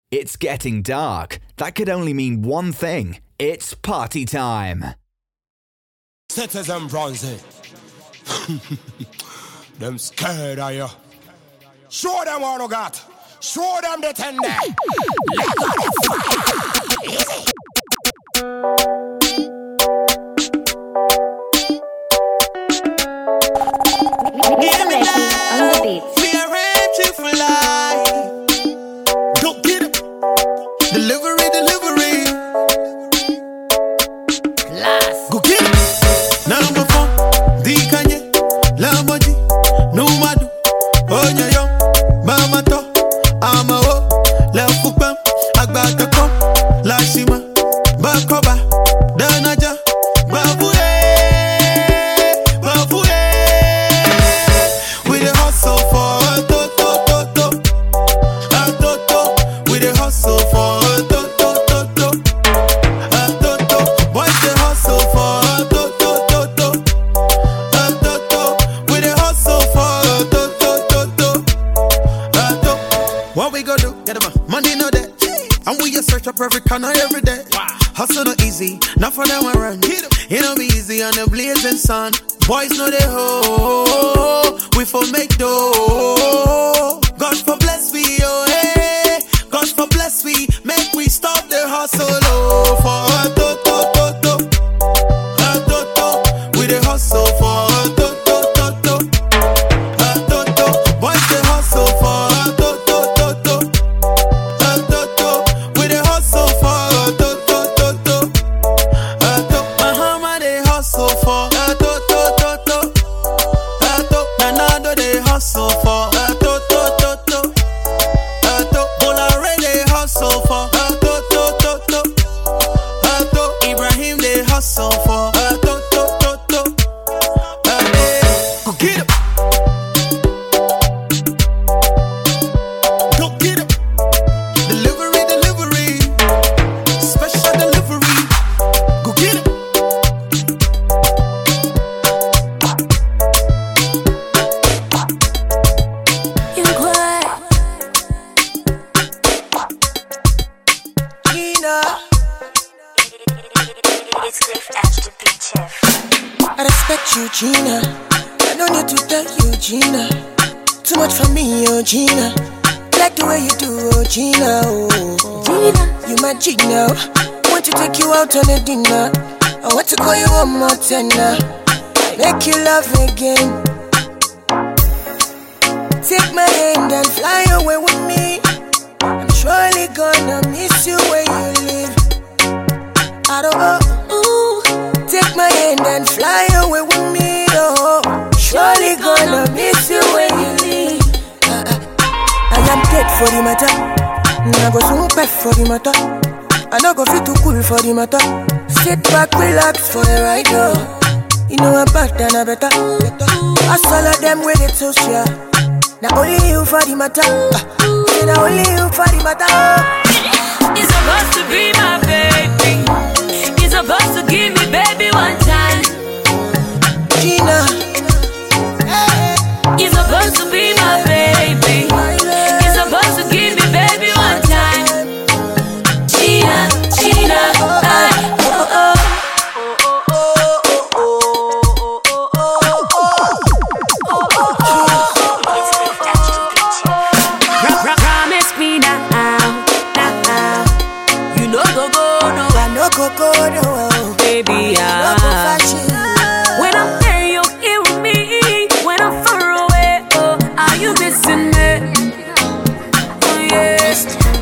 It's getting dark. That could only mean one thing. It's party time. Citizen Bronzy. Them scared of you. Show them what you got. Show them the tender. Let go the fire. Easy. Mr. Messi on the beats. We are ready to fly. Go get it. Delivery. Class. Go get it. Number 4. Di Kanye. Lamboji. Numadu. Onya yo. Mama to. Ama o. La fukpam. Agbata kom. La shima. Bakoba. Danaja. Babuye. We the hustle for a to. A to. We the hustle for a to. A to. Boys the hustle for a to. A to. We the hustle for a to. What we gonna do? Get them money no day. And we just search up every corner every day. Hustle no easy, not for them I run. It don't be easy on the blazing sun. Boys know they hoe, we for make dough. God for bless we, oh hey. God for bless we, make we stop the hustle, oh. For a to. A to. We the hustle for a to. A to. Boys the hustle for a to. A to. We the hustle for a to. A to. Mahama they hustle for a to. Nanado they hustle for a to. A to. Bolare they hustle for a to. A to. Ibrahim they hustle for a to. Go get it. Go get it. Delivery. Special delivery. Go get it. Gina. It's Cliff Edge, the beat chef. I respect you, Gina. I don't need to tell you, Gina. Too much for me, oh Gina. Like the way you do, oh Gina. Oh, Gina, you my Gina. Want to take you out on a dinner. I want to call you one more tenner. Make you love again. Take my hand and fly away with me. I'm surely gonna miss you where you live. I don't know. Ooh. Take my hand and fly away with me. Oh, surely gonna miss you where you live. I am dead for the matter. I go soon pet for the matter. I no go fit too cool for the matter. Sit back, relax for the ride. You know I'm bad and I better. I saw all them with it so sure. Now only you for the matter. Now only you for the matter. You're supposed to be my baby. You're supposed to give me baby one time. Gina. You're supposed to be my baby. You're supposed to give me baby one time. Gina. Promise me now. You know go no. I no go no. Baby, when I'm there, you're here with me. When I'm far away, oh, are you missing me? Oh, yes.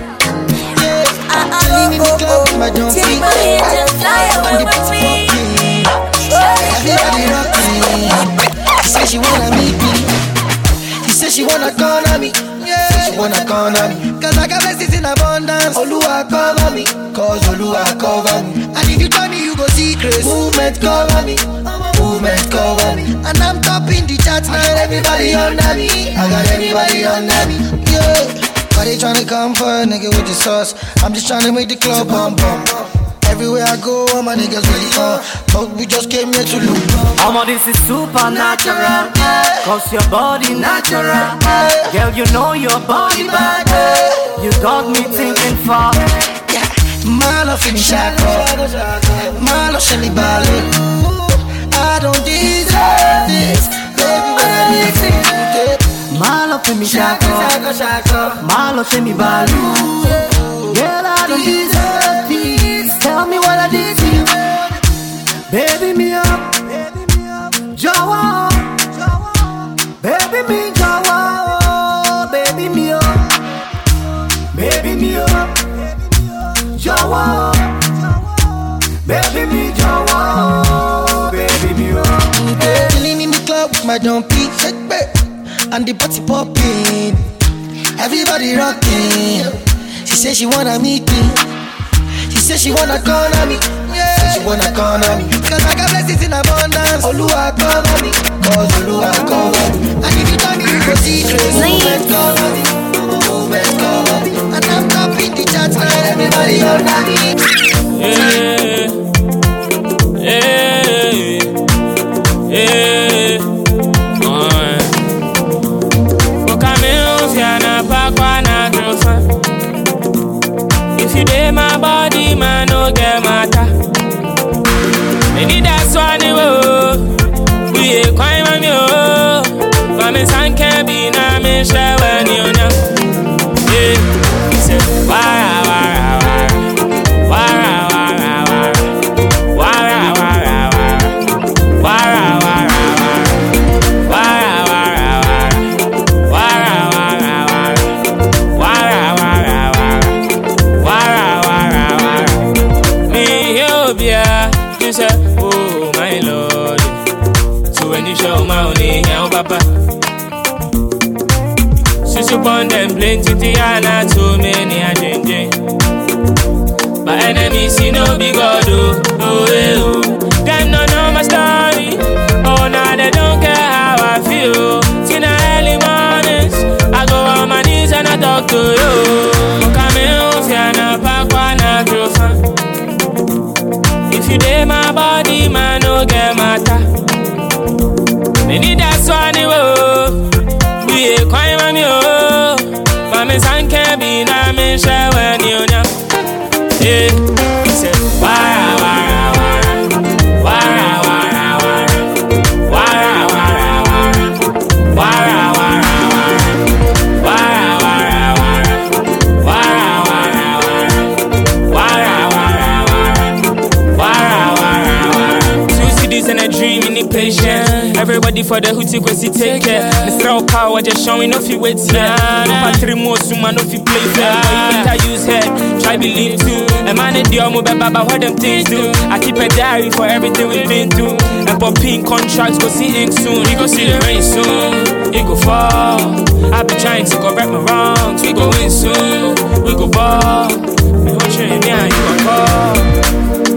Take my hand and fly away with me. Everybody rocking. She said she wanna meet me. She said she wanna corner me. Say she wanna corner me. Cause I got blessings in abundance. Oluwa cover me. Cause Oluwa cover me. And if you tell me you go see grace, movement cover me. Movement cover me. And I'm topping the charts now. Everybody under me. I got everybody under me. Yeah. Why they tryna come for a nigga with the sauce? I'm just tryna make the club bump bump. Everywhere I go, all my niggas really fun. But we just came here to loot. This is supernatural. Cause your body natural. Girl, you know your body bad. You got me thinking far. My love in Shako, my love Shelly Bali. I don't deserve this, baby. When I need you, my love in me Shako, my love in me Bali. Girl, I don't deserve this. Tell me what I did to you. Baby me up, Jawa. Baby me Jawa, baby me up, baby me up. Jawa, baby me Jawa, baby me oh. Chilling in the club with my dumpy and the party popping, everybody rocking. She said she wanna meet me. She said she wanna corner me. Yeah, she wanna corner me. Cause I got blessings in abundance. Oluwa cover me, cause Oluwa cover me. And if you tell me you go see trace, movement cover me, movement cover me. And I'm topping the charts, man. Everybody under me. Yeah, yeah, yeah. If you dare my body, man, no get matter. Maybe that's why they will. We ain't quite my mule. Mama san can't be na me share when you know. Yeah, he said, wara wara wara, wara wara wara, wara wara wara, wara wara wara, wara wara wara, wara wara wara, wara wara. Me Obia, you say, oh my Lord. So when you show my only, yeah, papa. Susu upon them plenty, Tiana, too many are changing. My enemies see no big God, oh. Them don't know my story. Oh, now they don't care how I feel. Tina early mornings, I go on my knees and I talk to you. Come in, Fiana, Pakwana, Grofa. If you dare my body, man, no get matter. Maybe that's why they will. We ain't quite my mule. Mama san can't be na me share when you know. Yeah, he said, wara wara wara, wara wara wara, wara wara wara, wara wara wara, wara wara wara, wara wara wara. 2 cities and a dream in the patience. Everybody for the hootie kwesi take care. Mr. Power just showing off you wait here. No 3 more soon man if you play fair. But you better use head, try believe too. A man in the arm about what them things do. I keep a diary for everything we've been through. And popping contracts go see ink soon. You go see the rain soon. It go fall. I be trying to correct my wrongs. We go in soon. We go ball. You want you me and you go call.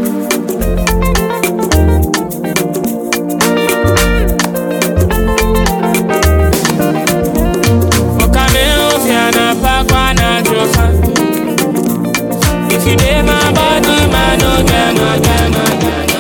If you dare my body, man, no get, no get, no get.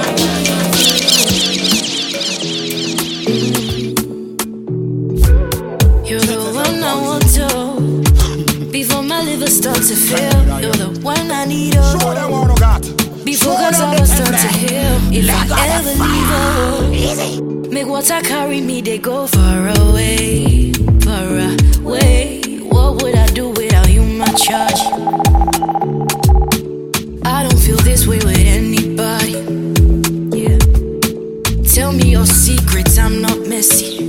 You're the one I want to. Before my liver starts to fail, you're the one I need. Before God's all start to heal. If I ever leave, make water carry me, they go far away, far away. What would I do without you, my charge? I don't feel this way with anybody. Yeah. Tell me your secrets, I'm not messy.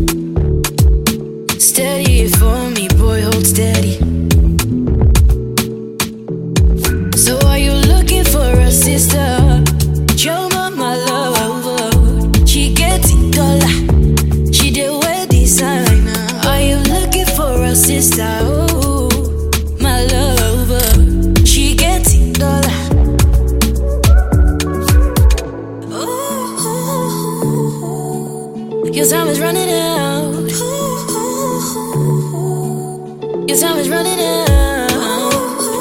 Steady it for me, boy, hold steady. So are you looking for a sister? Show my love. She gets it dollar. She did wear designer. Are you looking for a sister? Oh, my love. She gets it dollar. Your time is running out. Your time is running out.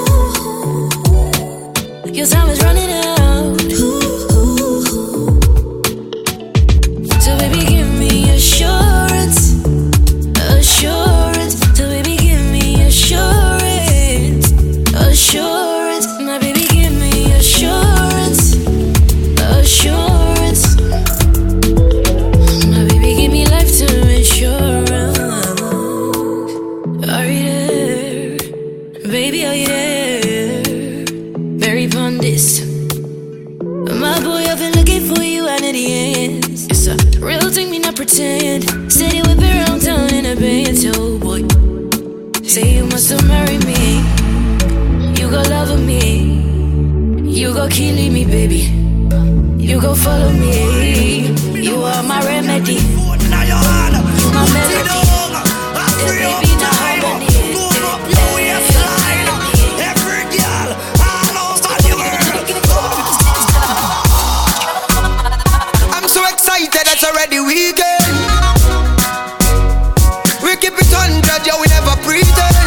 Your time is running out. So baby, give me assurance. Assurance. So baby, give me assurance. Baby, are you there? Very pondest. My boy, I've been looking for you out of the ends. It's a real thing, me not pretend. Said you whip around town in a Benz, oh boy. Say you must have married me. You go love me. You go killing me, baby. You go follow me. You are my remedy. You my melody. The baby now harmony. It's already weekend. We keep it 100, yeah, we never pretend.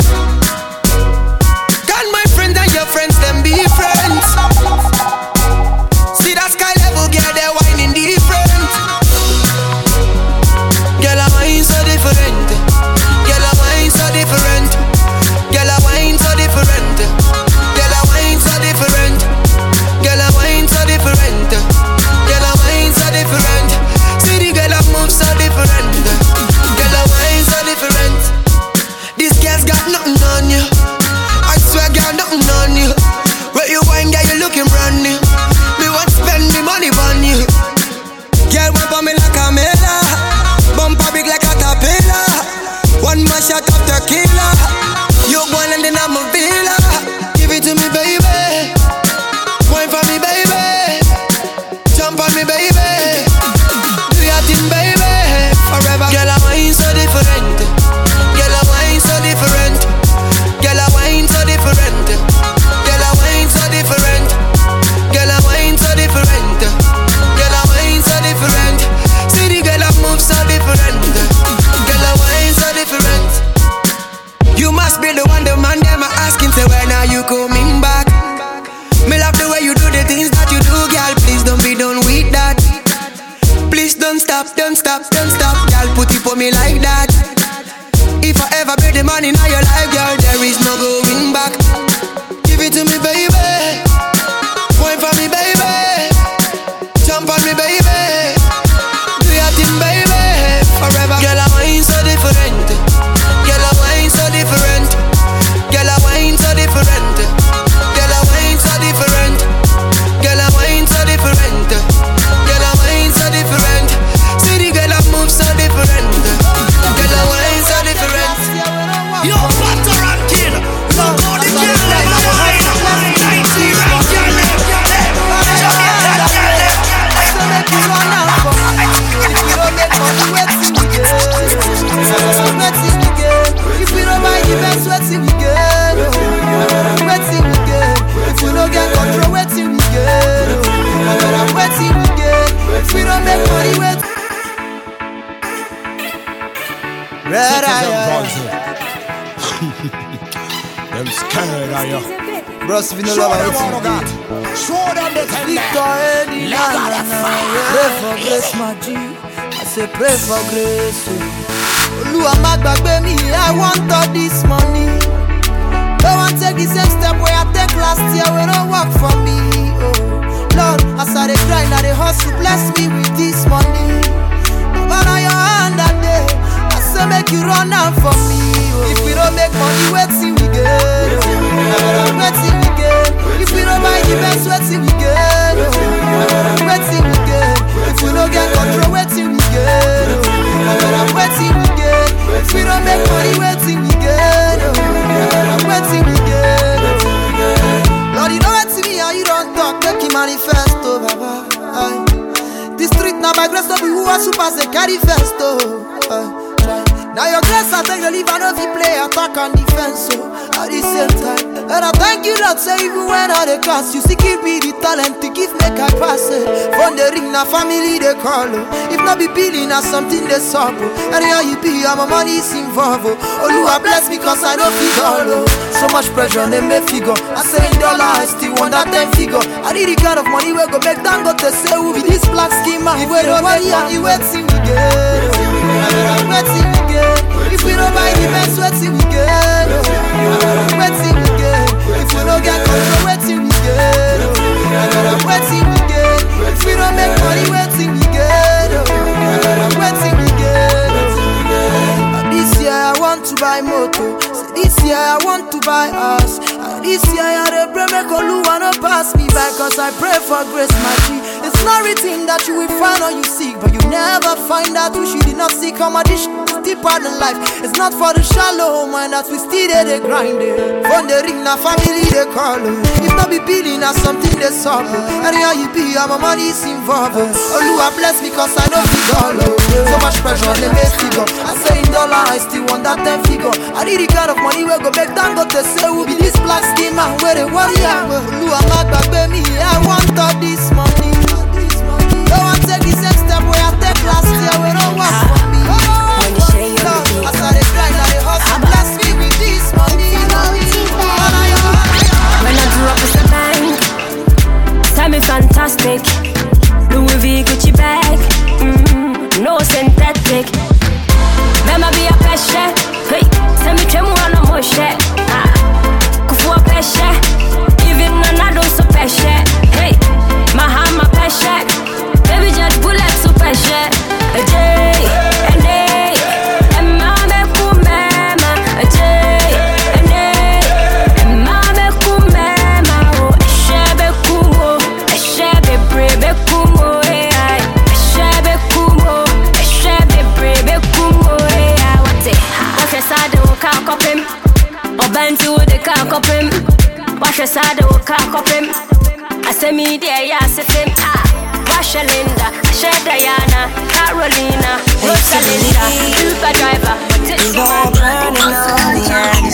Can my friends and your friends them be friends? See that sky level, girl, they're whining different. Girl, I wine so different. Girl, I wine so different. Girl, I wine so different. Girl, I wine so different. Girl, I wine so different. Girl, I wine so different. See the girl I move so different. Girl I wine so different. This girl's got nothing on you. I swear girl nothing on you. Where you wine girl you looking brand new. Me want spend me money on you. Girl went for me like a mela. Bumper big like a tapela. One more shot of tequila. You one and then I'm a villa. Give it to me baby. Wine for me baby. Jump on me baby. Baby, forever. Girl, I wine so different. Girl, I wine so different. Girl, I wine so different. Girl, I wine so different. Girl, I wine so different. Girl, I wine so different. See the girl I move so different. Girl, I wine so different. You must be the one, the man them are asking, say when are you coming back? Me love the way you do the things that you do, girl. Please don't be done with that. Please don't stop, don't stop, don't stop. Girl, put it for me like that. If I ever be the man in your life, girl, there is no going back. Give it to me, baby. Wine for me, baby. Jump on me, baby. Do your thing, baby. Forever. Girl, I wine so different. Girl, I wine so different. Girl, I wine so different. Girl, I wine so different. Girl, I wine so different. Girl, I wine so different. See the girl I move so different. Girl, I wine so different. Yo, butter and kill. No more the girl them a wine. 90 round girl them. Jamaican girl them. So make you run out for me. If you don't make money, waiting we get. Waiting we get. If you don't buy the best, waiting we get. Waiting we get. If you don't get control, waiting we get. Waiting we get. If we don't make money, wait. Red eye. Them scared of you. Bros, if you know love, I got. Show them the tender. Pray for grace, my G. I say pray for grace. Oluwa má gbàgbé mi, I want all this money. Don't want take the same step where I take last year. We don't work for me. Oh Lord, as I dey grind, I dey hustle. Bless me with this money. But on your hand that day, I say make you run out for me. Oh. If we don't make money, wait till we get. Wait till we get. If we don't buy the best, wait till we get. Wait till we get. If we don't get control, wait till we get. Wait till we get. If we don't make money, wait till we get. Wait till we get. Lord, you know what to me and you don't talk, make you manifest, oh Baba. The street now by grace of you who are super, they carry first, oh. Now your grace I take the leave and if you play attack and defense, so at the same time. And I thank you Lord, say even when I the class, you still give me the talent to give make I pass it. From the ring na family they call, if not be billing na something they solve. And here you be, and my money is involved. Oluwa bless me cause I don't figure. So much pressure, they may figure. I say in dollar, I still want that 10 figure. I need the kind of money we go make them go to say who be this black schema. If we don't money and you wait till we get. Wait till we get. If we don't buy the best, wait till we get. Wait till we get. If we don't get control, wait till we get. Wait till we get. If we don't make money, wait till we get. Wait till we get. This year I want to buy moto. This year I want to buy us. This year I dey pray make Oluwa no pass me by, cause I pray for grace, my G. It's not written that you will find all you seek, but you never find out who you did not seek. Come on, this is deeper than life. It's not for the shallow mind that we still dey grind it. Phone the ring, na family they call. If not be billing, na something they solve. Anyhow you be, my money is involved. Oluwa bless me cause I know big all. So much pressure on the best figure. I say in dollar, I still want that 10 figure. I need the kind of money where go back down, go to say who be this black skin man where they warrior. Oluwa mag back me, I want all this money. Don't want to take the same step where I take last year, we don't work for me. When you share your routine, I saw the grind, I hustle, bless me with this money. when I grew up with the bank, tell me fantastic. Louis V, Gucci bag, no synthetic. Mema be a peshe, hey, send me tremu on a moshe. Kufu a peshe, even when I don't so peshe. Hey, Mahama peshe, baby just bullet so peshe. A day, and day, and mama kumema. A day, and day, and mama kumema. Oh, shebe kumo, shebe brebe kumo. Shebe kumo, shebe brebe kumo. Wash your side, the can't cop him. Or bend to the can't cop him. Wash your side, the can't cop him. I say me there, yeah, I him. Wash your Linda, share Diana, Carolina, Rosalinda, Uber driver. We've all burning on the end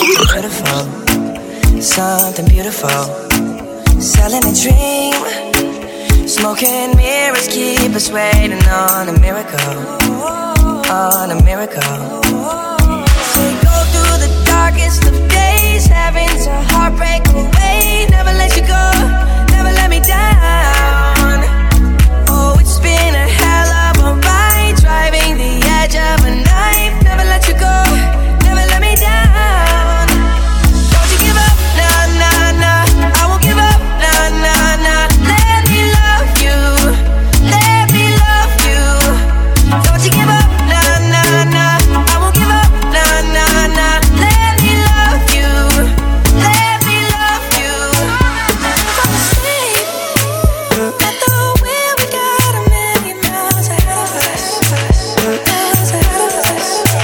of something beautiful. Selling a dream, smoking mirrors keep us waiting on a miracle. On a miracle. So go through the darkest of days, having to heartbreak away. Never let you go, never let me down. Oh, it's been a hell of a ride, driving the edge of a knife. Never let you go, never let me down. Don't you give up, nah, nah, nah. I won't give up, nah, nah, nah. Let me love you, let me love you. Don't you give up. I won't give up, nah, nah, nah. Let me love you, let me love you. Fall asleep at the wheel, we got a million miles ahead of us. Miles ahead of us.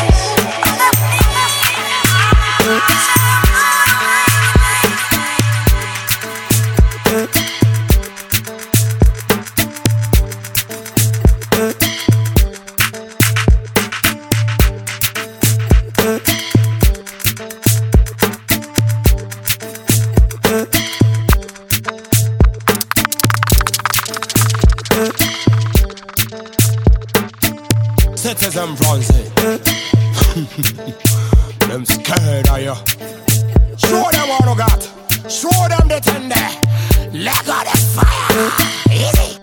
Citizen Bronzy. Them scared of you. Show them what you got. Show them the tender. Let go the fire. Easy.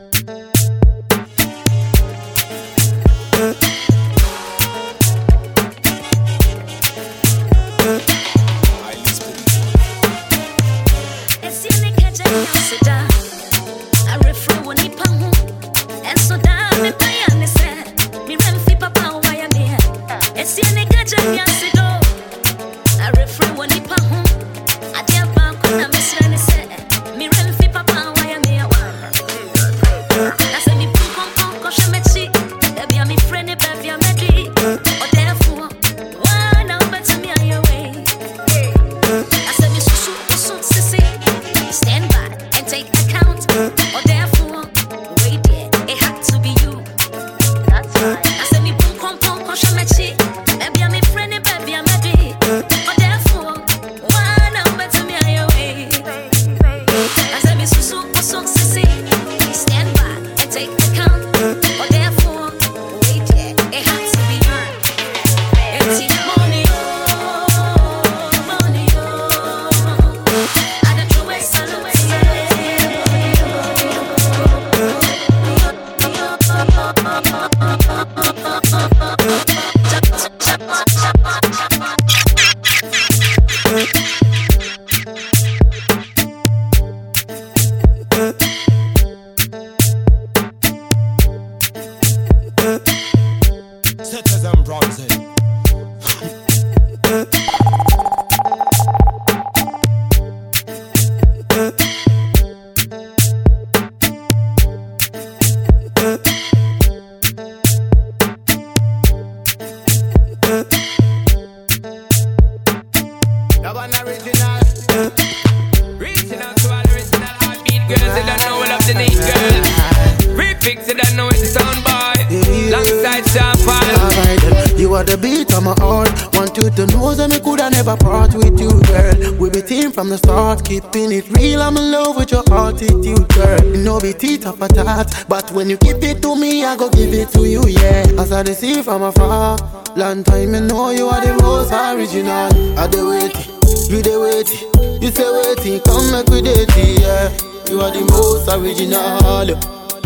you don't know it's sound boy. Longside Sharpie. Alright then, you are the beat of my heart. Want you to know that me coulda never part with you, girl. We be team from the start, keeping it real. I'm in love with your attitude, girl. You know be teeth of a tat, but when you keep it to me, I go give it to you, yeah. As I see from afar, long time you know you are the most original. I dey waiting, you dey waiting, you say waiting, come make we date, yeah. You are the most original.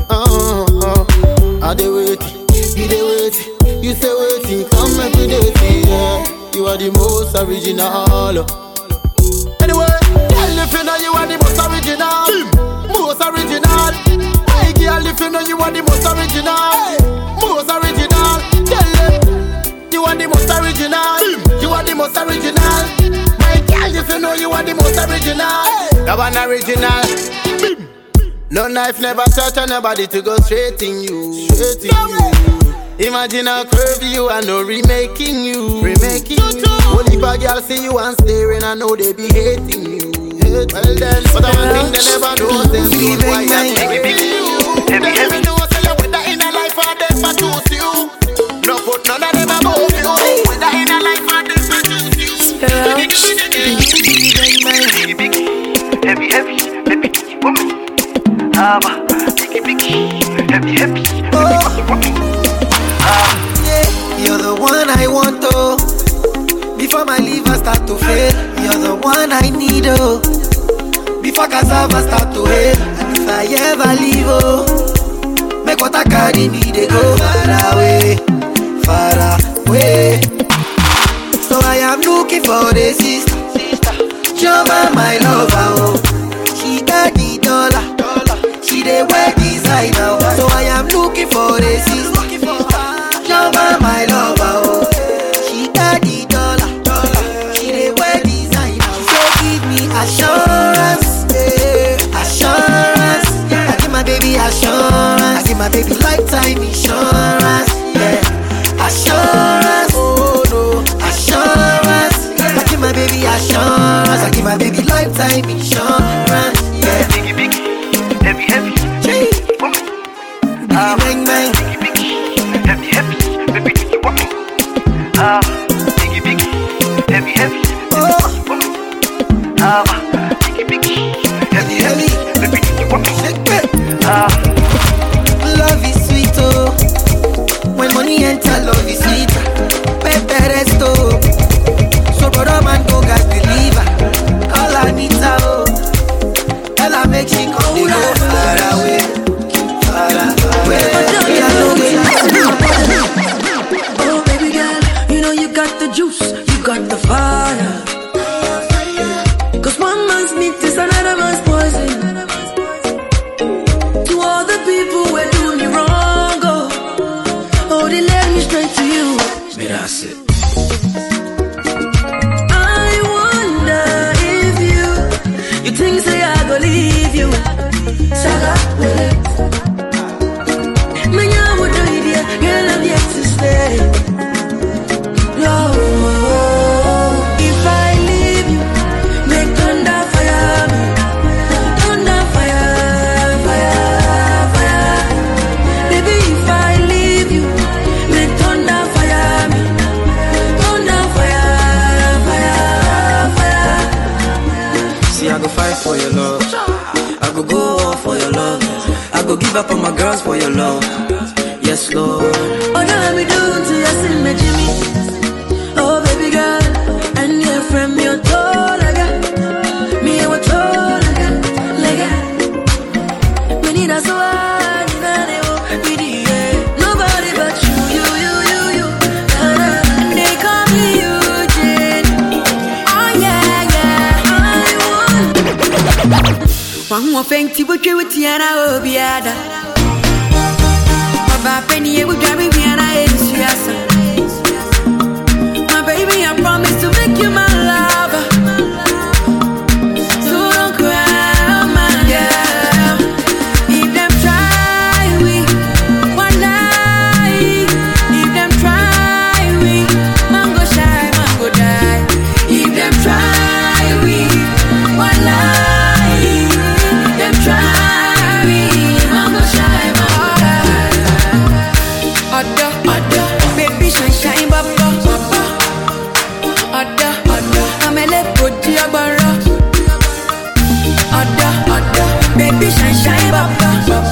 I dey waiting, you dey waiting, you say waiting, come make we date, yeah. You are the most original. Anyway, girl, if you know you are the most original, most original. Hey, girl, if you know you are the most original, most original. Tell them you are the most original, you are the most original. My girl, if you know you are the most original, you are an original. No knife never touch anybody to go straight in you, straight in you. Imagine a curve you and no remaking you, remaking you. Only if a girl see you and staring, I know they be hating you. Well then, but I one thing they never know, them don't why I'm making you. They never know, say you with that in a life or death for choose you. No put none of them above you. With that in a life or death for choose you. Heavy, heavy, heavy, woman. Heavy, heavy, yeah, you're the one I want, oh. Before my liver start to fail, you're the one I need, oh. Before cassava start to hail, and if I ever leave, oh, make what I carry me, they go far away, far away. So I am looking for the sister, Jova, my lover, oh. She got the dollar, she dey wear designer, oh. So I am looking for the sister, Jova, my lover, oh. She got the dollar, she dey wear designer. She say give me assurance, assurance. I give my baby assurance, I give my baby lifetime insurance, yeah. Assurance, oh no, assurance. I give my baby assurance, I give my baby lifetime insurance, yeah. Biggie, biggie, heavy, heavy, bang, bang, heavy, heavy, baby, do you want me? Biggie, biggie, heavy, heavy, biggie, biggie, heavy, heavy, baby, do you want me? Love is sweet, oh. When money enter, love is sweet. Pepe resto, so brother man go gas deliver. Call Anita, oh. Tell her make she come to go far away, far away. Oh baby girl, you know you got the juice, you got the fire. 'Cause one man's meat is another man's poison. To all the people who do me wrong, oh, they led me straight to you. That's it. I wonder if you think say I go leave you. Saga, man, you would do it, girl, I'm yet to stay. No, if I leave you, make thunder fire me. Thunder fire, fire, fire. Baby, if I leave you, make thunder fire me. Thunder fire, fire, fire. See, I go fight for your love, I go on for your love, I go give up on my girls for your love. Yes, Lord. Oh, now me do to you, see me Jimmy. Oh, baby girl, and your friend me a tall again. Me a tall again, like we need a sword in a neo, nobody but you. They call me Eugene. Oh yeah, I want. One more thing to be with Tiana Obiada. My penny would drive me and I my baby, I promise to make you my lover. So don't cry, my girl. If them try, we one night. If them try, we mango shy, mango die. If them try, we one night. If them try, we mango shy, mango die. sunshine, baba.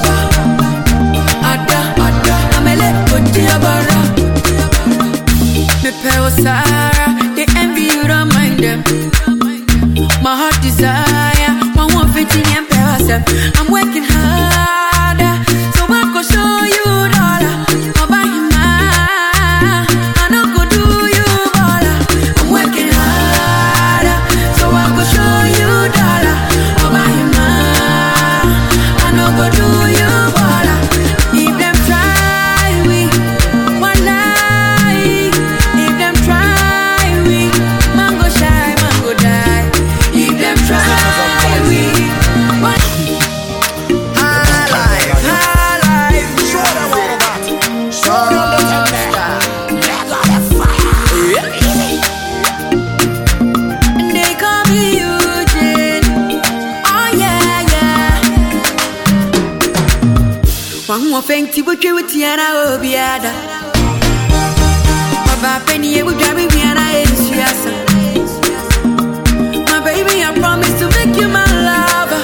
Ada, amele kotia bara. Me pay Sarah, they envy you, don't mind them. My heart desire, my one fitting and pay. I'm working harder, so I go show you dollar. I'll buy you mine, I don't go do you dollar. I'm working harder, so I go show you dollar. I'll buy you mine, I don't go do you dollar. If them try we, one lie. If them try we, mango shy, mango die. If them try we, one. One fenty would you with Tiana Obiada. My penny would drive me and I my baby, I promise to make you my lover.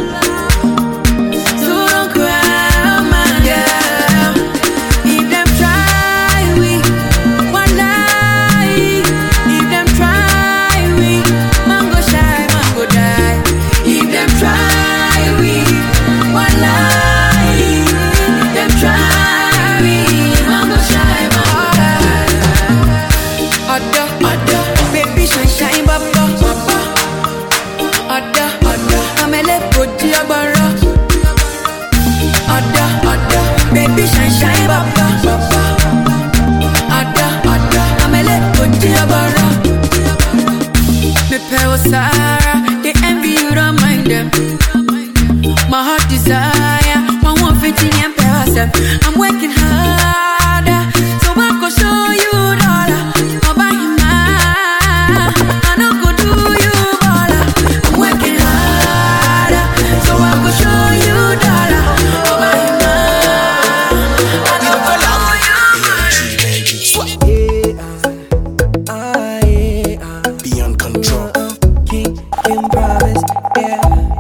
So don't cry, my girl. If them try we, one lie. If them try we, mango shy, mango die. If them try we, one lie. Baby sunshine, baba. Ada, amele kotia bara. Ada, baby sunshine, baba. Ada, amele kotia bara. Me pay Sarah, they envy you, don't mind them. My heart desire, my one fitting and pay. I'm working harder, so I go show you dollar. I'll buy you mine, I don't go do you dollar. I'm working harder, so I go show you dollar. I'll buy you mine, I don't go do you dollar. Beyond control. King promise, yeah.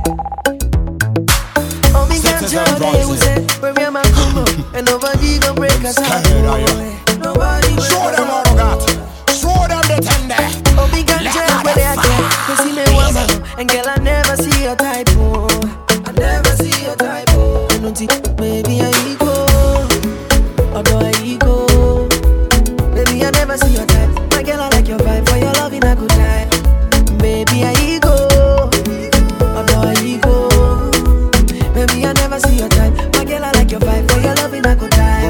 Oh, me got your day, we said, where am I coming? And nobody gon' break us out. Nobody break Show them what I got. Show them the tender. oh, we got jail where they are get. Cause see me woman. And girl, I never see your type, oh. I never see your type, oh. I don't think, maybe I ego. Although I ego. Baby, I never see your type. My girl, I like your vibe. For your love in a good time. Baby, I ego. Although I ego. Baby, I never see your type. My girl, I like your vibe. For your love in a good time.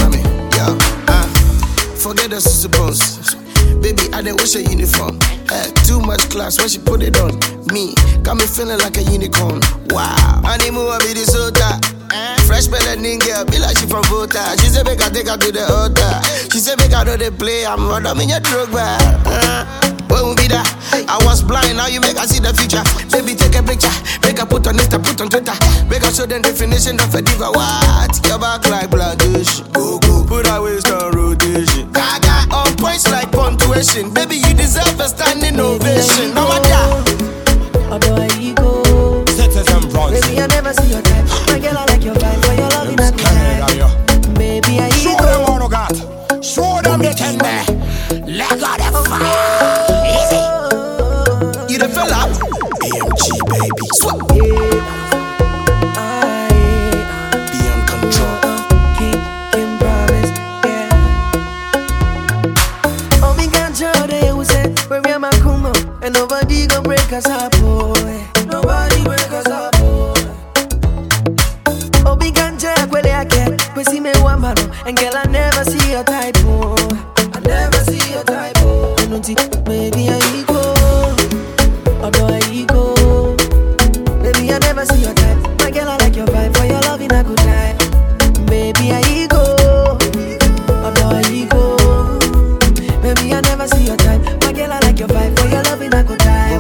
Forget the suppose. Baby, I didn't wish a uniform. Too much class when she put it on me. Got me feeling like a unicorn. Wow. Animal, I be the soda. Fresh melanin girl, be like she from Volta. She said, make I take her to the altar. She said, make I know they play. I'm running in your drug bar. When we be that? I was blind, now you make I see the future. Baby, take a picture. Make I put on Insta, put on Twitter. Make I show them definition of a diva. What? Your back like blood dish. Go, go. Put our waist on rotation. Gaga, on points like punctuation. Baby, you deserve a standing ovation. No matter. Although I ego. Baby, I never see your type. My girl, I like your vibe. For your love in a good time. Baby, I ego. Show them what I got. Show them the tender. Let go the fire. Easy. You the fella? AMG, baby. Swap. Beyond control. King promise, yeah. Oh, me got your day, we said, where am I come? And nobody gon' break us up, boy. Nobody break us up, boy. Oh, me got your where they get. We see me one man, and girl, I never see your type, boy. I never see your type, boy. I don't think, maybe I ego. Although I ego. Baby, I never see your type. My girl, I like your vibe. For your love in a good time. Baby, I ego. Although I ego. Baby, I never see your type. My girl, I like your vibe. For your love in a good time.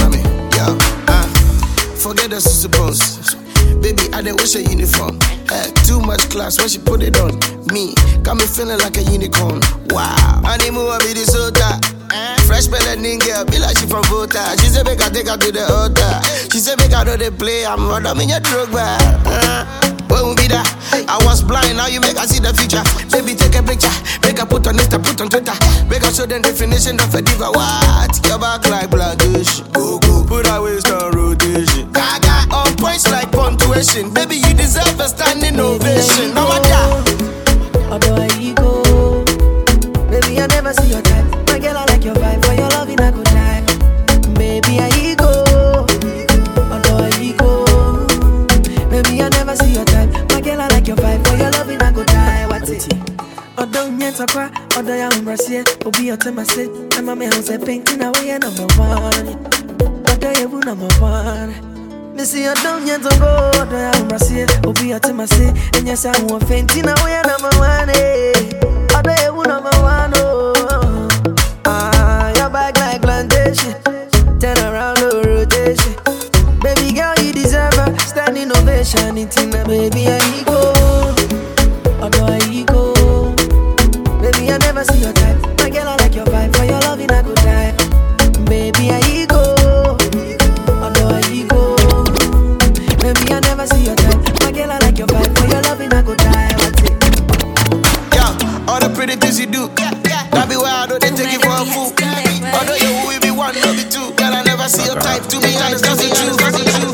Forget the suppose. Baby, I didn't wish a uniform. Too much class when she put it on me, got me feeling like a unicorn. Wow, I need more be the soda. Fresh melanin girl, be like she from Volta. She said make I take her to the altar. She said make I know they play, I'm running in your drug bar. When we be that? I was blind, now you make I see the future. Baby, take a picture, make I put on Insta, put on Twitter. Make I show them definition of a diva. What? Your back like bloodish. Go, go, put our waist on rotation. Gaga, on points like punctuation. Baby, you deserve a standing ovation. No matter. Although I go, baby, I never see your type. My girl, I like your vibe. For your loving, I could die. Baby, I go. Although I go, baby, I never see your type. My girl, I like your vibe. For your loving, I could die. What's it? Although you cry, although you embrace, Obi your time I say, I'm a man who's a painting away number one. Although you number one. Me see you down yet to go, although you embrace, Obi your time I say, and yes, I want fainting away number one. Although you number one, oh. Your back like plantation, turn around the rotation. Baby girl, you deserve a standing ovation. It's in the baby, I go. Although I go. Baby, I never see your type. My girl, I like your vibe. For your loving, I could die. Baby, I go. Although I go. Baby, I never see your type. My girl, I like your vibe. For your loving, I could die. What's it? Yeah, all the pretty things you do. That be why I know they take it for a fool. Although you will be one, love be two. Girl, I never see your type. To me, I just see you.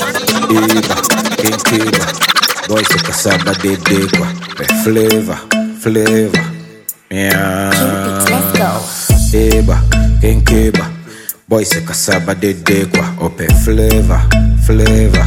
Boy, c'est que ça va d'aider quoi. Flavor, flavor. Yeah. Let's go. Eba, Kenkeba. Boy, c'est que ça va d'aider quoi. Ope flavor, flavor.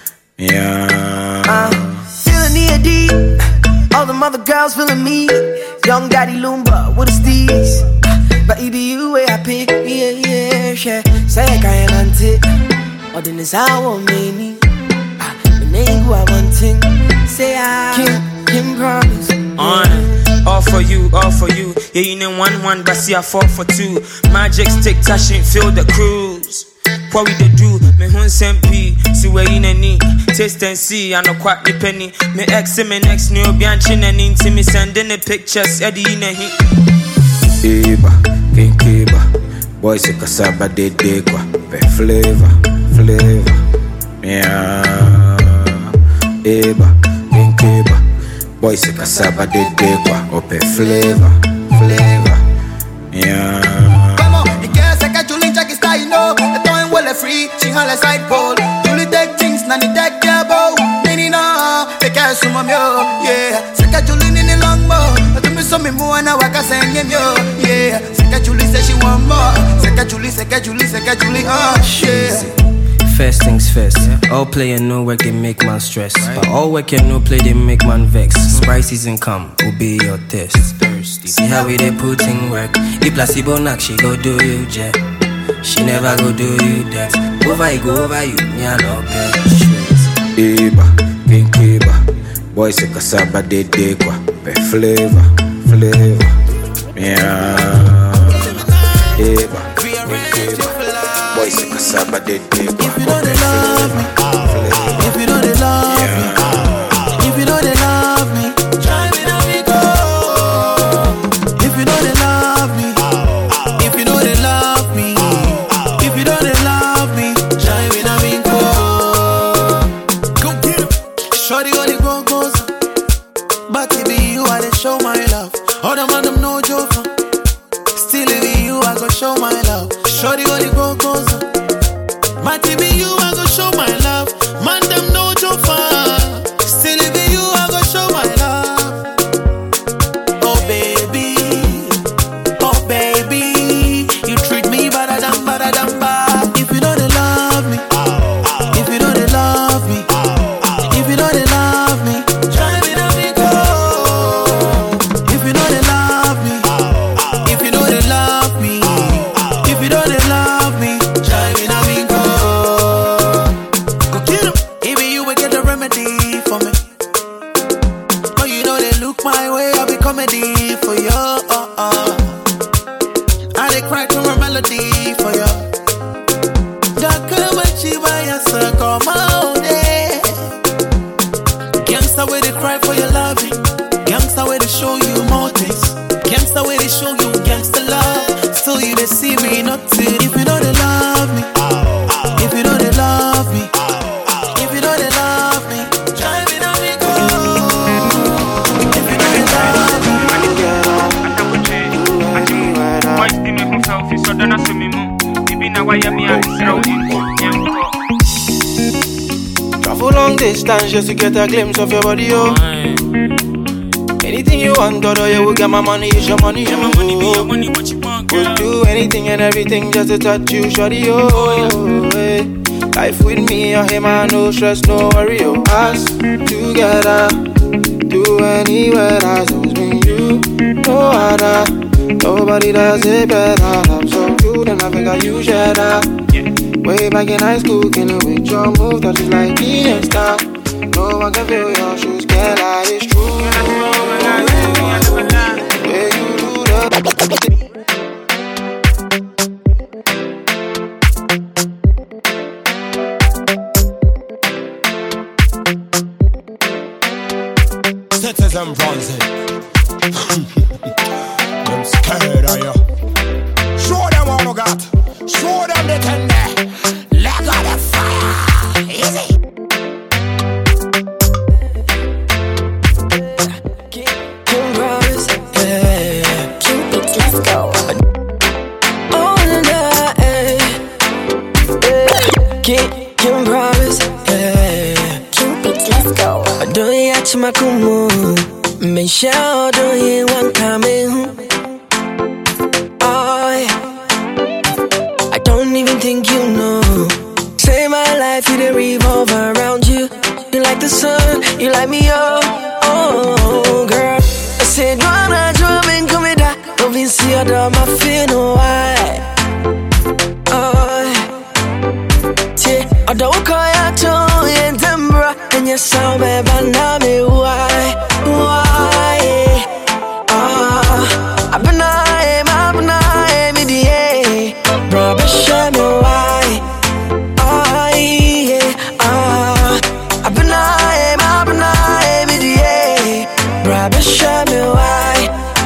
Yeah. Feeling the deep. All the mother girls feeling me. Young daddy Lumba with the steez. But it be you where I pick. Yeah, yeah, yeah. Say I can't anti. Or then it's our many. The name who I want to. Say I can promise. All for you, all for you. Yeah, you know 1-1, but see I 4 for 2. Magic stick touching, feel the cruise. What we they do? Me hun sempi, see where in any. Taste and see, I know quite the penny. Me ex and me next new bianchin and into me sending the pictures, Eddie in a hit. Eba, Kenkeba. Boy, c'est que ça va d'aider quoi. Flavor, flavor. Yeah. Eba, Kenkeba. Boy, c'est que ça va d'aider quoi. Ope flavor, flavor. Yeah. Come on, the girl say que Julie check is style, you know. The time well free, she on the side pole. Julie take things, nanny take care bow. Nini no, the girl sumo yo, yeah. Say que Julie nini long bow. But me so me more na waka sing him yo, yeah. Say que Julie say she want more. Say que Julie, yeah. First things first, all play and no work they make man stress. But all work and no play they make man vex. Sprite season come, obey your test. See how we they put in work. The placebo knock, she go do you jet. She never go do you that. Over you go over you, yeah no bet. Eba, Kenkeba. Boy, c'est que ça va d'aider quoi. Flavor, flavor. Yeah. Eba, Kenkeba. Boy, c'est que ça va d'aider quoi. If you know they love me, if you know they love me, if you know they love me, try me now we go. If you know they love me, if you know they love me, if you know they love me, try me now we go. Go get him. Shorty on the go-goes, but it be you I they show my love. All them man them no joke. Still it be you I go show my love. Shorty on the go-goes. My TV, you, I go show my love. Man, them no joke far. Still, if you, I go show my love. Oh, baby. Oh, baby. You treat me better than bad. If you know they love me. If you know they love me. If you know they love me. Try me now, we go. If you know they love me. If you know they love me. If you know they love me. Try me now, we go. Travel long distance just to get a glimpse of your body, oh. Anything you want, Dodo, you will get my money, it's your money. Get my money, be your money, what you want, girl. We'll do anything and everything just to touch you, shawty, oh, hey. Life with me, I hear my no stress, no worry, oh. Us together, do anywhere, as long as me, you, no other. Nobody does it better. I'm so good and I figure you share that. Way back in high school, killing with your move, that is like Iniesta. No one can feel your shoes, girl, that is true. Way you do that. Citizen Bronze. I'm scared of you. Show them what you got. Show them the tender. Let go the fire. Easy. Cupid, let's go. Oh, no, Kim Promise, Cupid, let's go. do you watch my kumu? Me show do you want coming? I don't even think you know. Say my life, it revolve around you. You like the sun, you like me, oh, girl. I said, wanna drum and come with that. Don't be see your dog, my feel no why. I don't call you to and Dembra, and you sound bad, but now me why? I've been me the bro, but show me why. I've been me the bro, but show me why.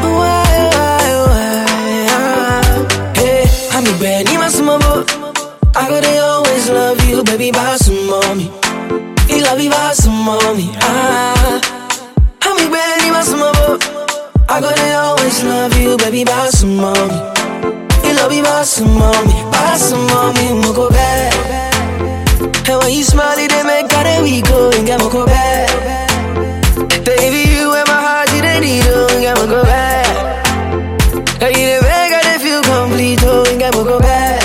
Hey, I'm a Benny, my small. I gotta always love you, baby, by some mommy. He love you by some mommy. I'm a Benny, my small. I gotta always love you, baby, by some mommy. He love you by some mommy, we'll go back. And when you smile, they make that we go and get go back. Baby, you in my heart, you didn't need to get go back. And you didn't make it feel complete, oh, and get go back.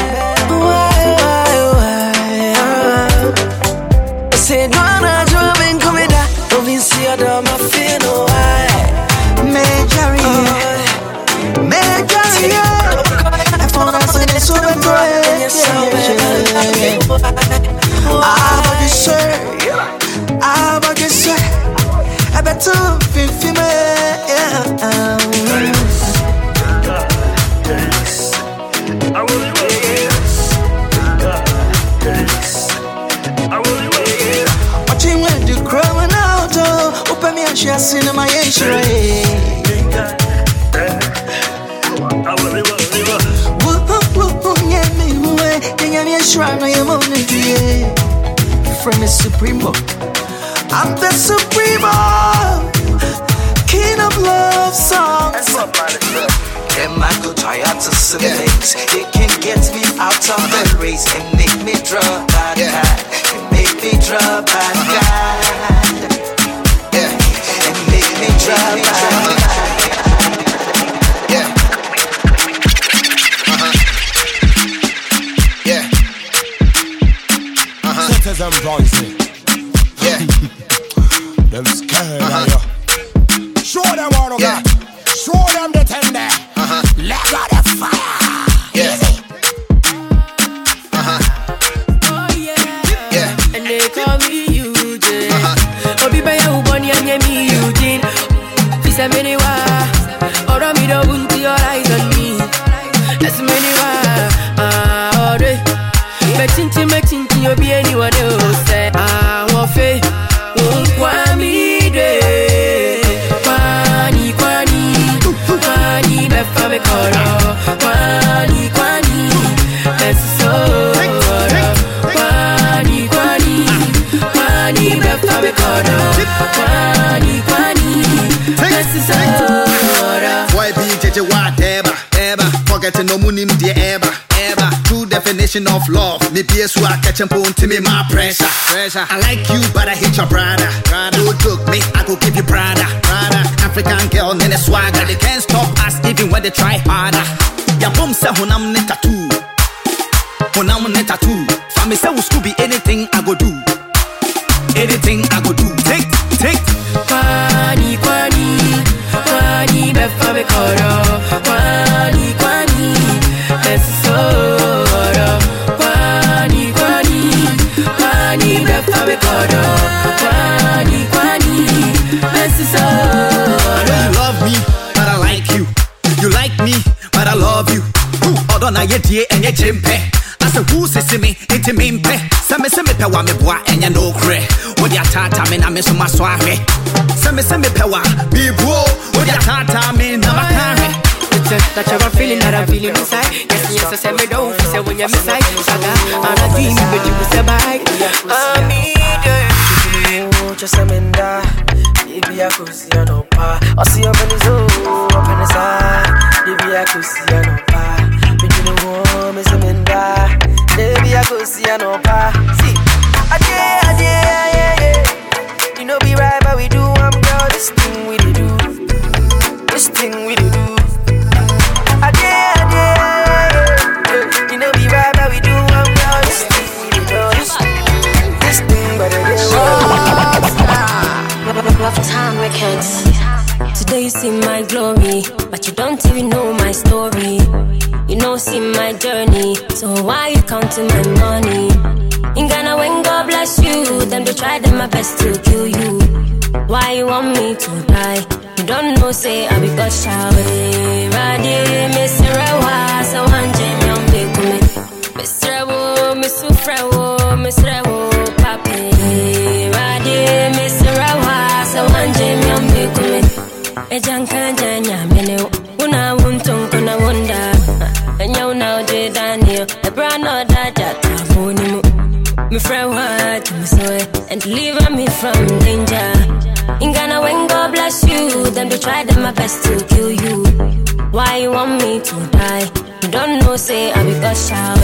I said, no, I'm not drumming, come in that. Don't be see your dog, my feel no why. Major, I found out in the super bright. I bet you 50 man. Watching when you crying out, open me and share cinema, yes, From a Supremo, I'm the Supremo, king of love songs. And I go try out to things. It can get me out of the race and make me drop bad guy. And make me drop bad guy. And make me drop bad guy. Citizen Bronze. Them scared of you. Show them what you got. Show them the tender. Let go the fire. Easy. Oh yeah. And they call me Eugene. Obi Baya Uboni and me Eugene. Fisa meniwa. Ora mi do bunti your eyes on me. That's meniwa. Ore. Metinti obi anyone else say. Wofe. Kwani de. Kwani befa me koro. Kwani. Let's so. Kwani befa me koro. Kwani. Let's so. Why be whatever. Forgetting no money, dear ever. True definition. definition of love. Me PS who I catch and put to me my pressure. I like you, but I hate your brother. Don't joke me, I go give you brother. African girl, in a swagger. They can't stop us even when they try harder. Ya boom say honam ne tattoo. Honam ne tattoo. For me say we school be anything I go do. Anything I go do. Take. Kwani befa be koro. Kwani besoro. Kwani befa be koro. Kwani besoro. I know you love me, but I like you. You like me, but I love you. Although na ye die and ye chimpe. I say who say me, it's me mpe. Say me pe wa me boa and ya no cre. What ya tata me na me so maswahe. Say me pe wa be bro. What ya tata me na makare. That you're feeling that I'm feeling inside. Yes, I say me don't feel say when you're inside. Saga, and I dream but you say bye. I need you. Just a minda. Baby, I could see you no pa. I see you on the zoo, up in the side. Baby, I could see you no pa. But you know what, Miss Minda. Baby, I could see you no pa. See, I did. You know be right, but we do. I'm girl, this thing we do. This thing we do. I did. You know be right, but we do. I'm girl, this thing we do. This thing, but it is. Rough time records. Today you see my glory, but you don't even know my story. You know, see my journey, so why you counting my money? In Ghana, when God bless you, them they try them my best to kill you. Why you want me to die? You don't know, say I be God child. Radi, Mr. Rewa, so one Jamie on big me. Mr. Rewo, Mr. Frewo, Mr. Rewo, Papi. Radi, Mr. Rewa, so one Jamie on big me. Ejanka Janya, Mene, Una Wunton, Kuna Wunda. And you now, J. Daniel, a brand of Dajat, Bonimu. Me friend, what you say, and deliver me from danger. In Ghana, when God bless you, then they try them my best to kill you. Why you want me to die? You don't know, say I be God child.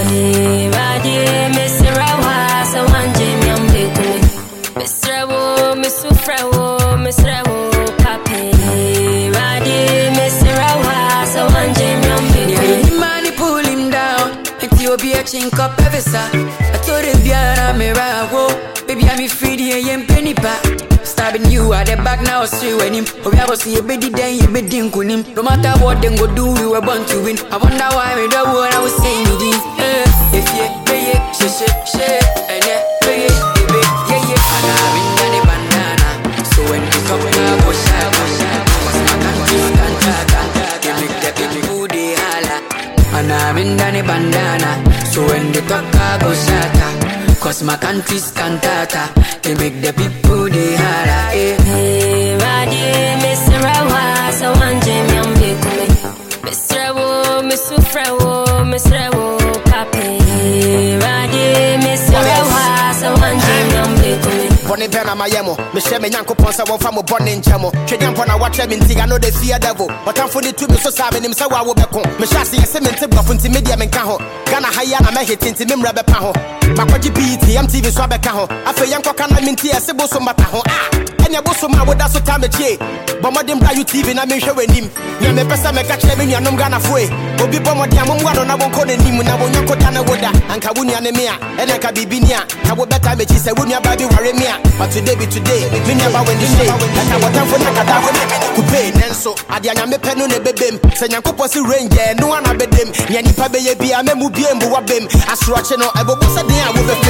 Radi, Mr. Rewa, so one Jamie, I'm big me. Mr. Rewo, Mr. Frewo, Mr. Rewo, Papi. Radi, Mr. Rewa, so one Jamie, I'm big me. Money pull him down, and you'll be a chink up every side. I told him, yeah, I'm a rawo. Baby, I'm free, and penny back. Stabbing you at the back now, straight when him. Oh, we have to see a baby day, you be dink with him. No matter what them go do, we were born to win. I wonder why we the word I was saying with him. If you pay it, shit, and yeah, pay it, yeah. And I'm in the bandana. So when you come in, I go shy. Cause my country's cantata. They make the people they holla. And I'm in the bandana. So when they talk, I go shatter. Cause my country's cantata. They make the people they holla. Hey, Radi, Mr. Rewa, so one Jamie, I'm big me. Mr. Rewo, Mr. Frewo, Mr. Rewo, Papi. Radi, Mr. Rewa, so one Jamie, I'm big me. Bonnie Bena Mayemo, Michelle Yanko Ponsa, one from a bonnie in Jamo. Chayam Pona watch them in Tig, I know they fear devil. But I'm for the two so saving him, so I will be con. Mishasi and Cement of Intimedia and Caho. Gana Hayana make it into Mim Rabbe Paho. Makwaji BT, MTV Swabekaho. After Yanko Kana Minti, a Sibo Sumataho. And your bosom, I would also time a J. But Madame Brayu TV, and I'm showing him. Yame Pesa make a chairman, and I'm gonna fue. Obi Bomodiam, I won't call the name when I won't go down a water. And Kawunia Nemia, and I can be Binia. I will better make it, I wouldn't have worry me. But today be today, we never when you say. And I want for Nakada when they could pay. So, Adiana Penu Nebem, Sanyakoposi Ranger, no one abed them. Yani Pabe be a memubi and Buabem. As Rocheno, I will post a day I will be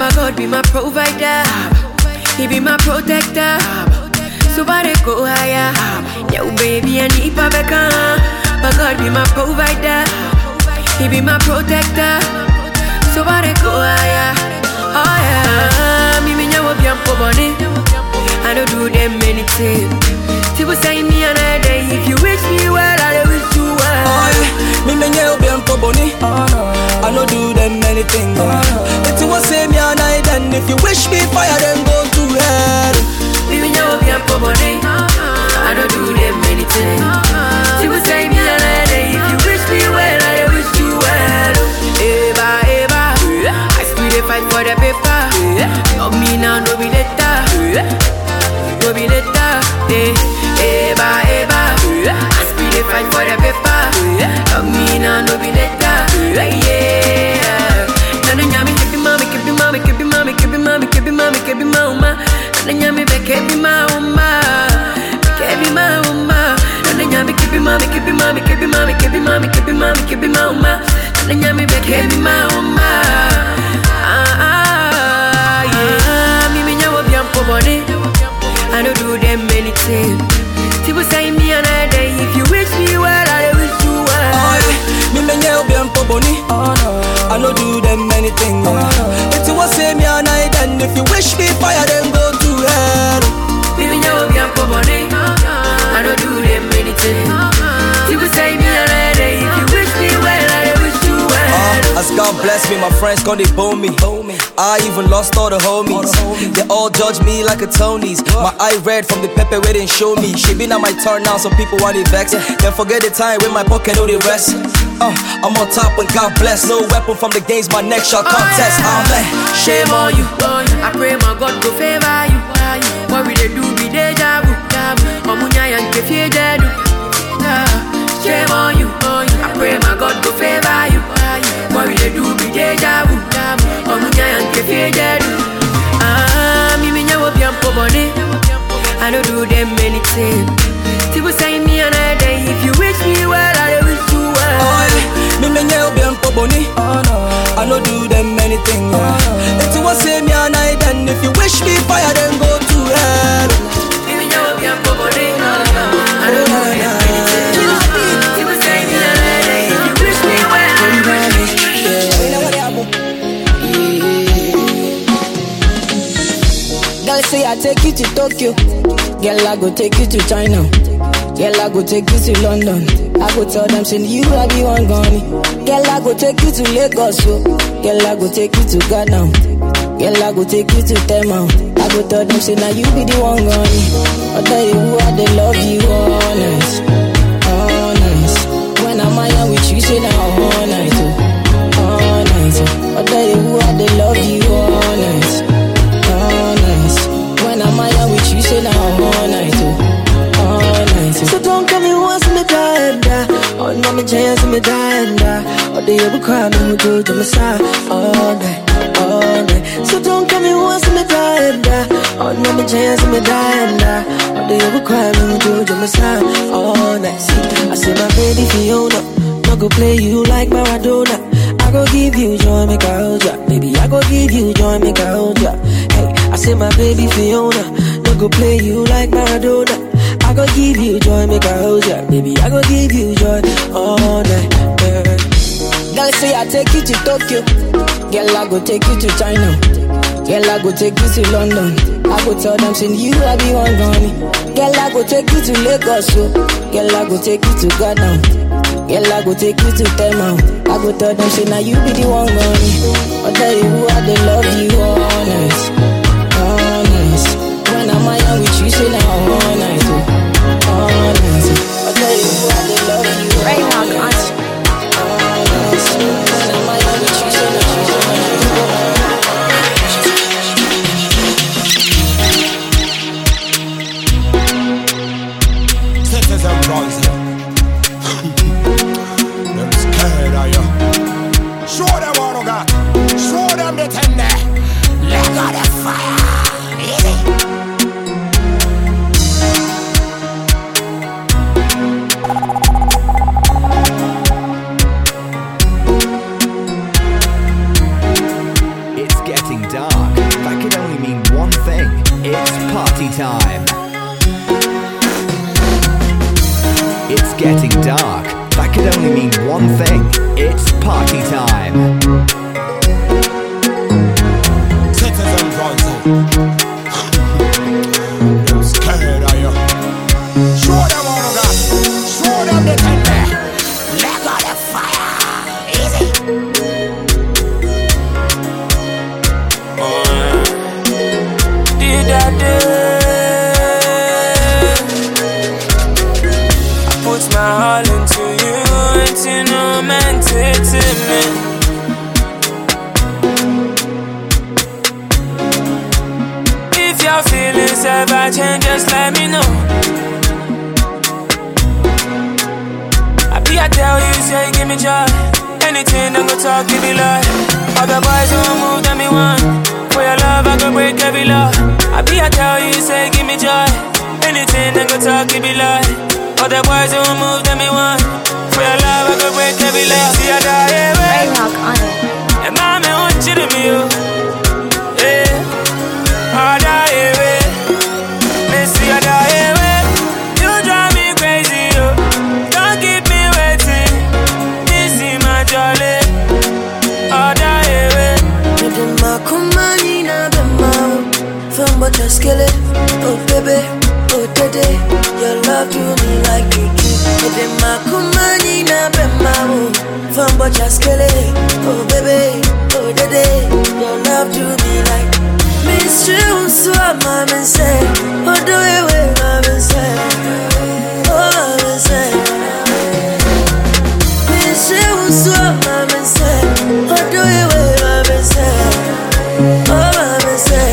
My God be my provider. He be my protector. So far they go higher. Yo baby I need Pabeka. My God be my provider. He be my protector. So far they go higher. Oh yeah. Me nyawo bi ampo boni. I don't do them anything. People say me another day. If you wish me well, I wish you well. Oh yeah. Me nyawo bi ampo boni. I don't do them anything. If you say me another day, if you wish me fire, then go to hell. Me nyawo bi ampo boni. I don't do them anything. People say me another day. If you wish me well, I wish you well. Eva, Eva, I still fight for the paper. Love me now, no be later. No be later. Eva, Eva, I still fight for the paper. Love me now, no be later. Yeah. Nana nyami kebi mama, kebi mama, kebi mama, kebi mama, kebi mama, kebi mama. Nana nyami be kebi mama, kebi mama. Nana nyami kebi mama, kebi mama, kebi mama, kebi mama, kebi mama, kebi mama. Nana nyami be kebi mama. I don't do them anything. People say me another day. If you wish me well, I wish you well. Oh yeah. Me nyawo bi ampo boni. I don't do them anything. If you say me another day, if you wish me fire, then go to hell. Me nyawo bi ampo boni. I don't do them anything. People say me another day. If you wish me well, I wish you well. As God bless me, my friends gon' they bone me. I even lost all the homies. They all judge me like a Tony's. My eye red from the pepper where they show me. She been on my turn now, so people want it vex. Then forget the time when my pocket know the rest. I'm on top and God bless. No weapon from the games, my neck shall contest. I'm like, shame on you. I pray my God go favor you. What we they do be deja vu. Omunya and kefie dedu. Shame on you. I pray my God go favor you. What we they do be deja vu. Omunya and kefie dedu. Me nyawo bi ampo boni. I don't do them anything. People say me another day. If you wish me well, I wish you well. Oh yeah. Me nyawo bi ampo boni. I don't do them anything. If you say me another day, if you wish me fire, then go to hell. Me nyawo bi ampo boni. I don't do them anything. People say me another day. If you wish me well, I wish you well. Girl say I take you to Tokyo. Girl I go take you to China. Girl I go take you to London. I go tell them say you I be one gone. Girl I go take you to Lagos. Girl I go take you to Ghana. Girl I go take you to Tema. I go tell them say now you be the one gone. I tell you who I they love you all night, all night. When I'm out with you say now all night, all night. I tell you who I they love you all night. When I'm out with you, say now all night, all night. So don't come me once me die, oh no me chance me die, oh they ever cry me who do to my side, all night, all night. So don't come me once me die, oh no me chance me die, oh they ever cry me who do to my side, all night. See, I say my baby Fiona, no go play you like Maradona. I go give you joy, make I hold ya. Baby, I go give you joy, make I hold ya. Hey, I say my baby Fiona, no go play you like Maradona. I go give you joy, make I hold ya. Baby, I go give you joy all night. Girl say I take you to Tokyo. Girl I go take you to China. Girl I go take you to London. I go tell them say you I be one gone. Girl I go take you to Lagos. Girl I go take you to Ghana. Girl, I go take you to Tema. I go tell them, say, now you be the one gone. I'll tell you who I they love you all night, all night. When I'm out with you, say, now all night, all night. I'll tell you who I they love you all night, all night. When I'm out with you, say, now all night. Citizen Bronze. Show them what I got. Show them the tender. dark, that could only mean one thing. It's party time. Citizen Bronson. I'm scared of you. Show them all of that. Show them the tender. Let go the fire. Easy. Did I do? I put my all into you, and you know meant it to me. If your feelings ever change, just let me know. I tell you, say give me joy. Anything I'm gonna talk, give me love. Other boys won't move, tell me one. For your love, I can break every law. I tell you, say give me joy. Anything I'm gonna talk, give me love. Other boys won't move, tell me one. For your love, I can break every law. See, I die away. And mommy want you to me, yeah. I die away. Missy, I die away. You drive me crazy, yo. Don't keep me waiting. This is my jolly. I die away. But just kill it, oh baby, oh daddy. Your love to me like Kiki. If it ma kumani na bemamo, fun but just kill it, oh baby, oh daddy. Your love to me like mystery. So mama say, oh do it with mama say, oh mama say. Mystery. So mama say, oh do it with mama say, oh mama say.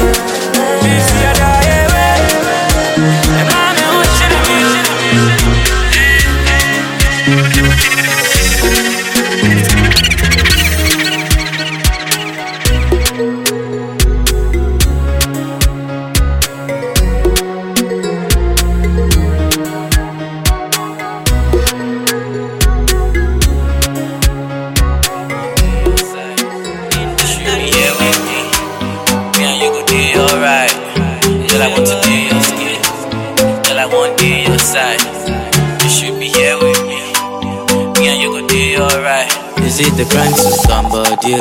Is it the crime to somebody?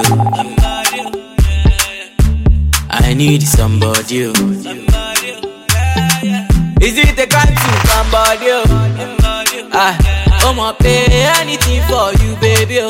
I need somebody. Is it the crime to somebody? I'ma pay anything for you, baby.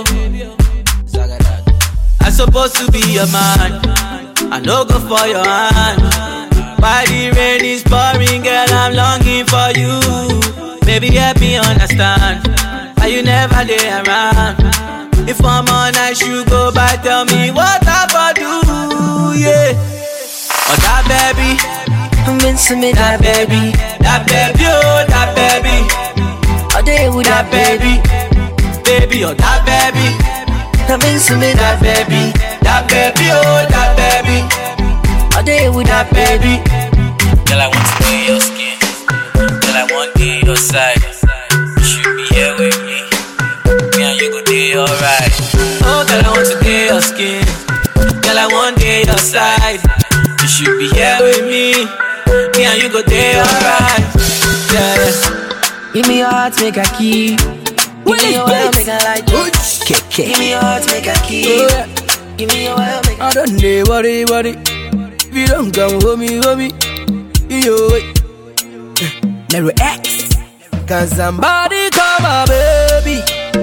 I'm supposed to be your man. I no go for your hand. While the rain is pouring, girl, I'm longing for you. Baby, help me understand. Why you never lay around? If I'm on I should go by, tell me what I for do, yeah. Oh, that baby, I'm into me, that baby, that baby, oh, that baby. Oh, they with that baby, baby, oh, that baby. I'm into me, that baby, oh, that baby. Oh, they with that baby. Girl, I want to be your skin. Girl, I want to be your side. You should be here with me. You go day alright. Oh, girl, I want to day your skin. Girl, I want day your side. You should be here with me. Me and you go day alright. Yeah. Give me your heart, make a key. Give me your oil, make a light. Give me your heart, make a key. Give me your oil, make a I don't need worry. If you don't come home, yo, Never X. Can somebody call my baby?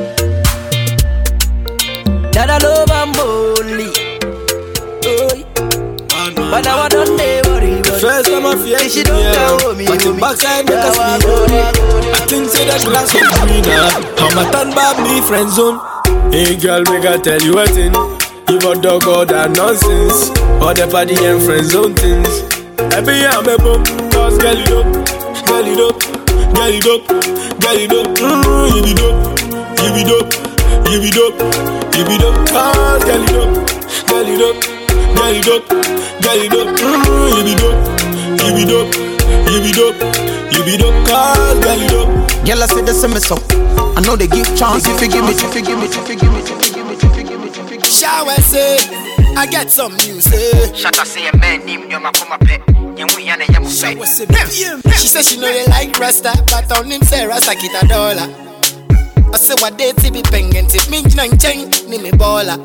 That I love I'm only. But now I don't worry. First time I feel she don't know me. But your backside make us me. I think say that glass is greener. I'm a turn back me friend zone. Hey girl, make I tell you a thing. You got dog all that nonsense. All the party and friend zone things. Every year I'm a bum. Cause girl it up. Girl it up. Girl it up. Girl it up. You be dope. You be dope. You be dope. You be dope. Cause girl it up. Girl it up. Girl it up. Girl it up. You be dope. You be dope. You be dope. You be dope. Cause girl it up. Girl, I say the same so. I know they give chance. If you give me, if you give me, if you give me, if you give me, if you give me, if you give me. Shower say, I get some news. Shut up, say a man named Yoma Kuma Pet. She said she know they like Rasta, but on him say Rasta get $1. I say what they be pengen tip me chain ni me baller.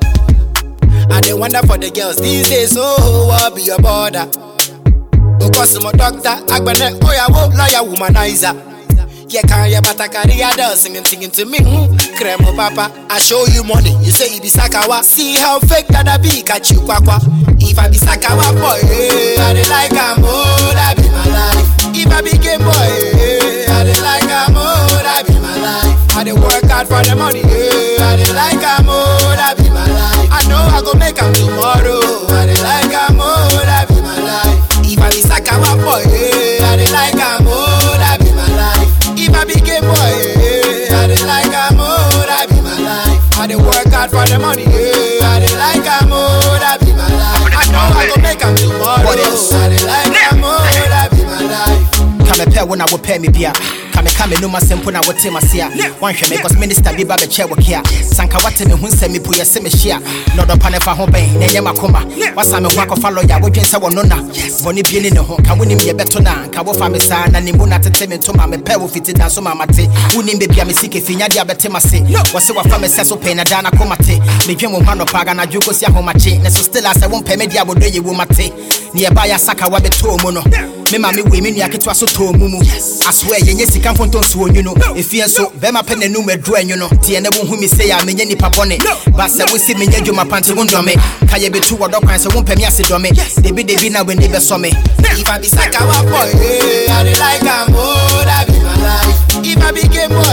I dey wonder for the girls these days, oh, what be your border? Because my doctor, Agbene, oh yeah, lawyer, womanizer. Yeah, can you but I carry a doll singing to me, Cremo papa, I show you money, you say you be Sakawa. See how fake that I be, catch you kwakwa. If I be Sakawa boy, I dey like a more, that be my life. If I be Game Boy, I dey like a more, that be my life. I dey work hard for the money, I dey like a more, that be my life. I know I go make am tomorrow, I dey like a more, that be my life. If I be Sakawa boy, I dey like a more, that be my life. If I be Game Boy, I dey like a more, that be my life. I dey work hard for the money, I dey like a more, that be my life. I know I go make am tomorrow, I dey like a more, that be my life. Come pay when I will pay me beer. Come no my simple na wote masia. One hwe because minister bi ba be che wokia. Sanka wate me hunse me pu yese me hia. No do pane fa ho ben na nyama koma. Wasa me ho akoffa lawyer wodwen se wono na. Boni bi ni ne ho ka wonim ye beto na. Ka wo fa me sa na nimbu na tete me to ma me pay wo fiti da so ma mate. Wonim be bia me sike finya dia bete mase. Wase wa fa me se so pen na da na komate. Me dwen wo ma no paga na juko si ahomache. Ne so still as I won pay me dia bodo ye wo mate. Ni e ba ya saka wa beto mu no. Me ma me we me nua ketwa so to mumu. I swear ye sika fonton so you know. If you so be ma pen no me dro you know. Tie na wo hu me say ya me nya nipa bone. Ba se we si me nya dwuma panti wo ndome. Ka ye betu wo dokwan se wo pemi ase dome. Debi na when they be so me. If I be Sakawa boy, I dey like am oh, that be my life. If I be Game Boy,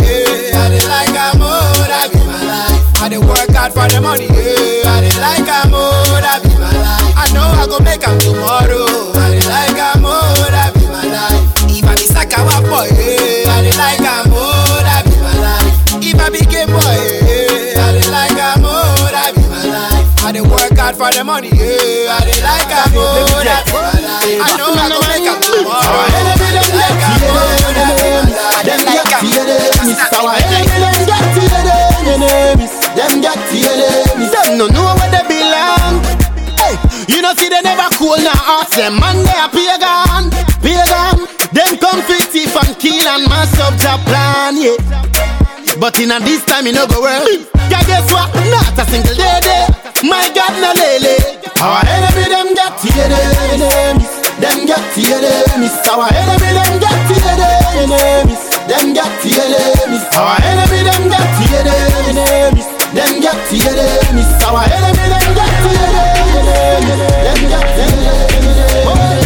I dey like am oh, that be my life. I dey work hard for the money, I dey like am oh, that be my life. I know I go make am tomorrow, I dey like am oh, that be my life. If I be Sakawa boy, I dey like am oh, that be my life. If I be Game Boy, I dey like am oh, that be my life. I dey work hard for the money, I dey like am oh, that be my life. I know I go make am tomorrow, I dey like am oh, that be my life. Them like am, them get enemies. Them no know where they belong. Hey, you know see they never cool now. Ask them man they are pagan. Them come fit thief and kill and mass up the plan, yeah. But in a this time you no go well. Yeah, guess what? Not a single day. My God, no lele. Our enemy them get enemies. Them get enemies. Our enemy them get enemies. Them get enemies. Our enemy them get enemies. Them get enemies. Our enemy them get enemies. Them get enemies.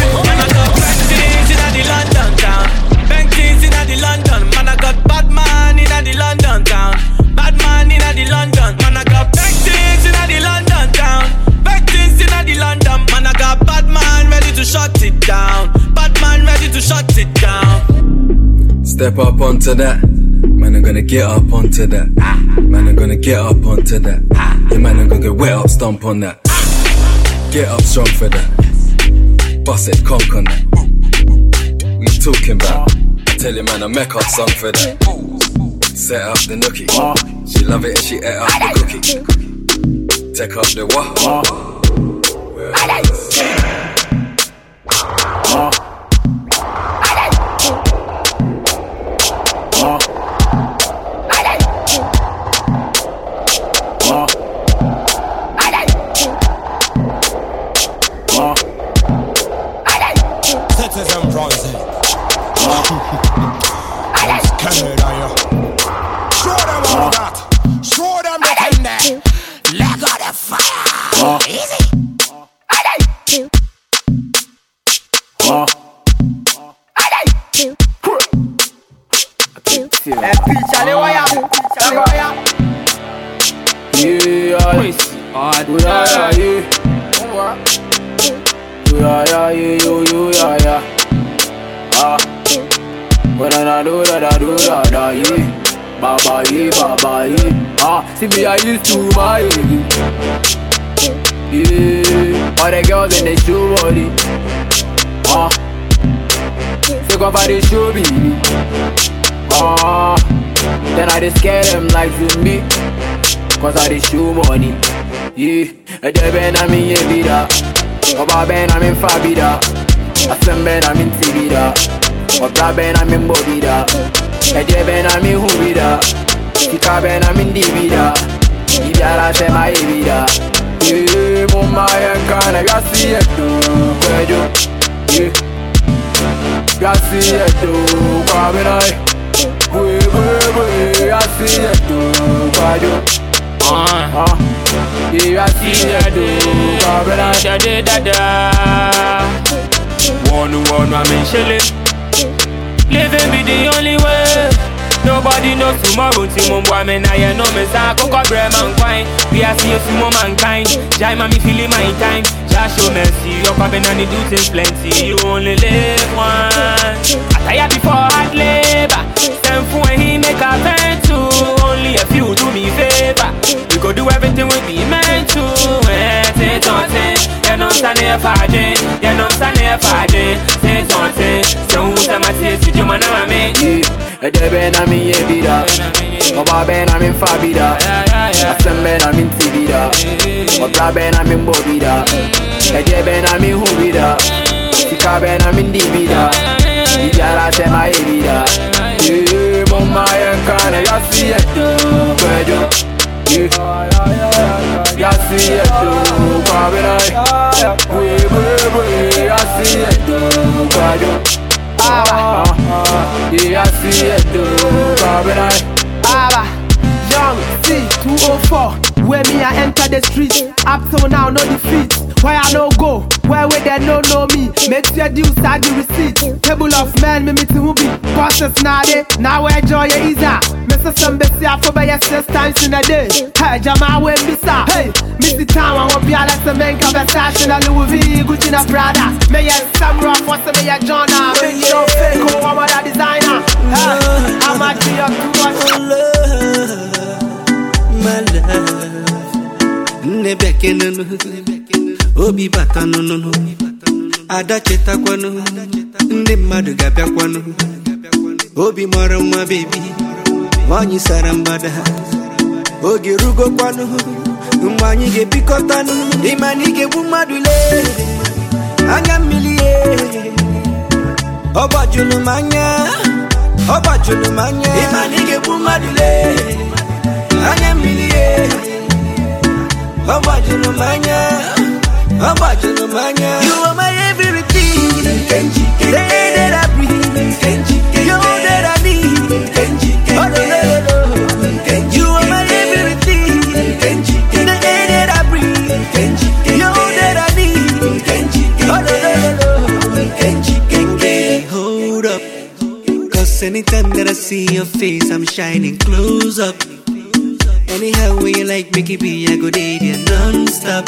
London town, bank things in the London. Man, I got bad man in the London town. Bad man in the London. Man, I got bank things in the London town. Bank things in the London. Man, I got bad man ready to shut it down. Bad man ready to shut it down. Step up onto that. Man, I'm gonna get up onto that. Man, I'm gonna get up onto that. Yeah, man, I'm gonna get wet up, stomp on that. Get up strong for that. Bust it, conk on that. Talking about, I tell you man, I make up song for that. Set up the nookie, she love it and she ate up the cookie. Take up the what? Citizen Bronze. I'm scared of you. Show them all that. Show them the thing there. Let go the fire. Easy. Charlie wire. When I do that, yeah. Baba, yeah. See me, I used to buy it. Yeah. All the girls in the show body. They go for the show, baby. Then I just scare them like to me. Cause I just show money. Yeah. A deben I'm in Yevida. Oba ben I'm in Fabida. A sem ben I'm in Tibida. Obra ben I'm in Bobida. A deben I'm in Hubida. Sika ben I'm in divida. Ibiara se my vida. Mumma yankana gasi etu kwejo. Gasi etu kwa benai. Gasi etu kwejo. Gasi etu kwa benai. Shade dada. One I'm in Chile. Living be the only way. Nobody knows tomorrow. Timon boy me na ye no me sa koko bread man quine. We are see you mankind. Jai mami feeling my time. Just show mercy. Your cabin and the do things plenty. You only live once. I tire before hard labor. Stand for when he make a turn to. Only a few do me favor. We go do everything we be meant to. Say something. You know I'm standing fading. You know I'm standing fading. Say something. So who's a massive to you man I make. Ben I'm in Yebida. Oba Ben I'm in Fabida. Asem Ben I'm in Tibida. Obra Ben I'm in Bobida. Eje Ben I'm in Hubida. Sika Ben I'm in Divida. Ijara se my Ebida. Mumma yankana yasi etu kwejo. Yasi etu kwa benai. Yasi etu kwejo. Yeah, I see it do. Young C204. Where me I enter the street. Up till now no defeat. Why I no go? Where they no know me? Make sure you start the receipt. Table of men me meeting who be bosses now they. Now I enjoy your easy. Mr. Some busy for by 6 times in a day. Hey, Jama when be sa. Hey, Missy Town I want be a let the men come a stash in a Louis V. Gucci na Prada. May I some rough what's the may I Johna. Make your fake oh I'm a designer. I'm a tree of too much my love. Nebeke no Obi bata no Adacheta kwano Nde madu gapya kwano Obi mara mwa baby Wanyi sarambada Ogi rugo kwano Mwanyi ge pikotano Imani ge bumadule Anya milie Oba julumanya Imani ge bumadule Anya milie You are my everything. The air that I breathe. You that I need. You are my everything. The air that I breathe. You that I need. Hold up. Cause anytime that I see your face, I'm shining close up. Anyhow when you like make it be, I go date you non-stop.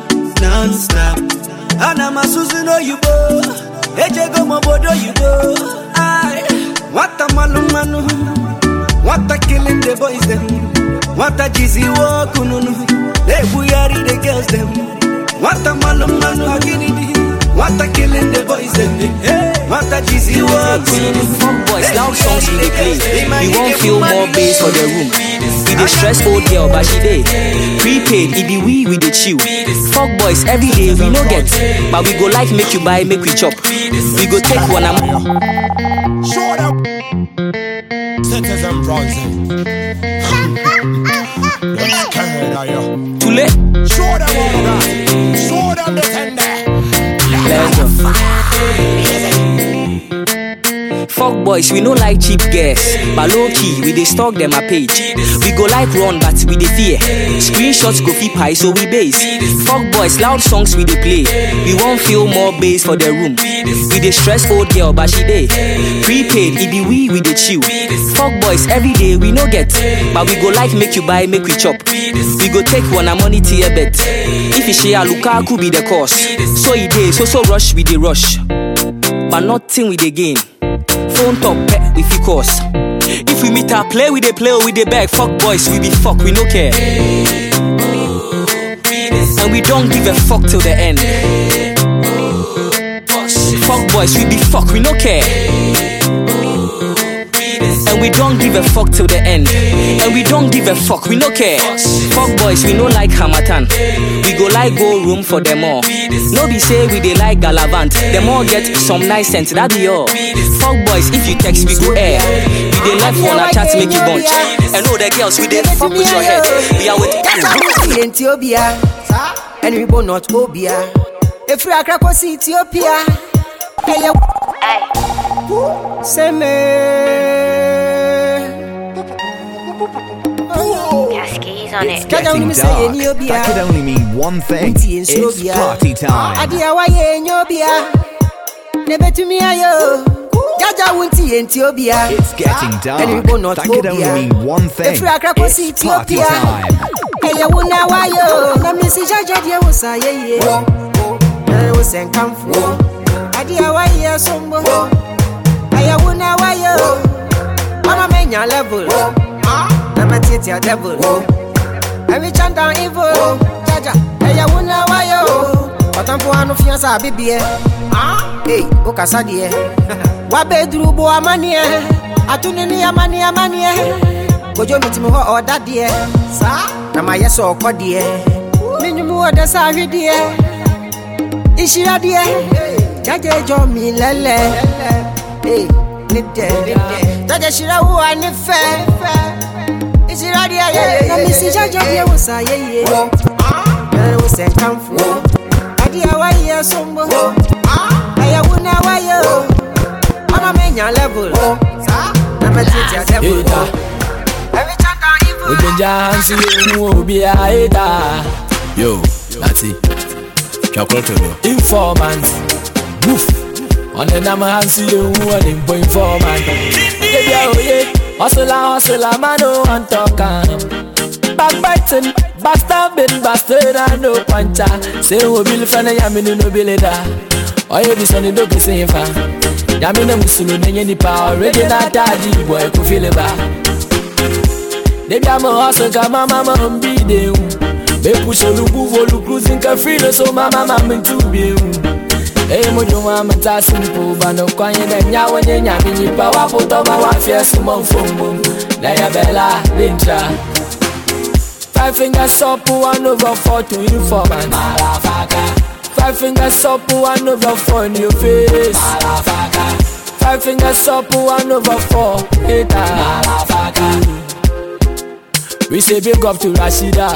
And I'm a Susan or you go. Eje go mobodo you go. What a malumanu. What a killing the boys them. What a jizzy walk ununu. They buyari the girls them. What a malumanu aginidi. What a killing the boys them. What a jizzy walk ununu. Fuck boys, loud songs we dey play. We won't feel more bass for the room. We dey stress old girl, but she dey prepaid. It be we dey chill. Fuck boys every day we no get, but we go like make you buy, make we chop. We go take one am. Show them. Citizen Bronson. Too late. Show them all that. Show them the tender. Let's go. Fuck boys, we no like cheap girls, but low key, we dey stalk them a page. We go like run, but we dey fear. Screenshots go fit high, so we base. Fuck boys, loud songs we dey play. We won't feel more bass for the room. We dey stress old girl, but she dey prepaid. It be we dey chill. Fuck boys every day we no get, but we go like make you buy, make we chop. We go take one a money to a bet. If you share Lukaku be the cause, so he dey so rush we dey rush, but nothing we dey gain. Phone top pet we fit course. If we meet her play with the play or with the bag. Fuck boys we be fuck we no care. And we don't give a fuck till the end. Fuck boys we be fuck we no care. And we don't give a fuck till the end. And we don't give a fuck, we no care. Fuck boys, we no like Hamatan. We go like go room for them all. No be say we dey like Galavant. Them all get some nice sense, that be all. Fuck boys, if you text we go air. We dey left on a chat make you bunch. And all the girls we dey fuck with your head. We are with Ethiopia, and we will not Obia. If we are Krakow Ethiopia, say me. It's getting dark. That could only mean one thing. It's party time. It's getting dark. That could only mean one thing. It's party time. Every chant down evil, Jaja, hey, I wonder why yo. But I'm for no fiança, baby. Hey, Okasadi, Wabe Drubo Amani, Atunini Amani Amani, Kojo Mitimo or that dear, Sa, Namaya so Codie, Minimu the Sari dear, Ishira dear, Jaja Jomi Lele, hey, Nite, Jaja Shira who I never. Is it right here? Yeah. Missy Jaja, you was a yeah. I was a comfort. I did a way, somber. I wouldn't know why you. I'm a man, your level. I'm a teacher, devil. Every time I evil. With the giants, you will be a hater. Yo, that's it. Informant. Woof. On the number, I see you running for informant. Yeah. Hustler, man, no one talking. Backbiting, backstabbing, bastard, and no puncher. Say, who will find a yamin no billida? Or you be sonny dope saying fa. Yamin Musulu, any power, ready not daddy, boy, could feel it back. They be a hustle, mama, be there. They push a look, cruising, free, so mama, to be. Hey, Mojo, I'm a simple, but no quiet, and now when you're yamming, power put on my wife, yes, small phone boom. Diabella, Lintra. 5 fingers up, 1 over 4 to informant. 5 fingers up, 1 over 4 in your face. 5 fingers up, 1 over 4, hater. We say big up to Rashida.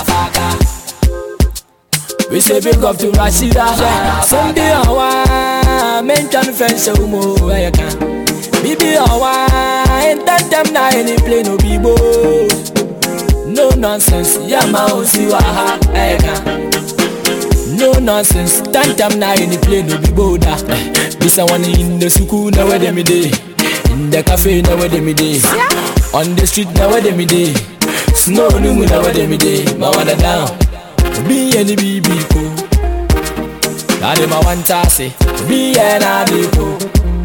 We say big up to Rashida. Sunday awa, mention friends umo where can. Bibi awa, and that time na any play no bibo. No nonsense, yama usiwaha eka. No nonsense, that time na any play no bibo da. This one in the suku na where them day. In the cafe na where them day. On the street na where them day. Snow no na where them day. Ma wada down. Be any BB ko. That is my one task. Be any ko.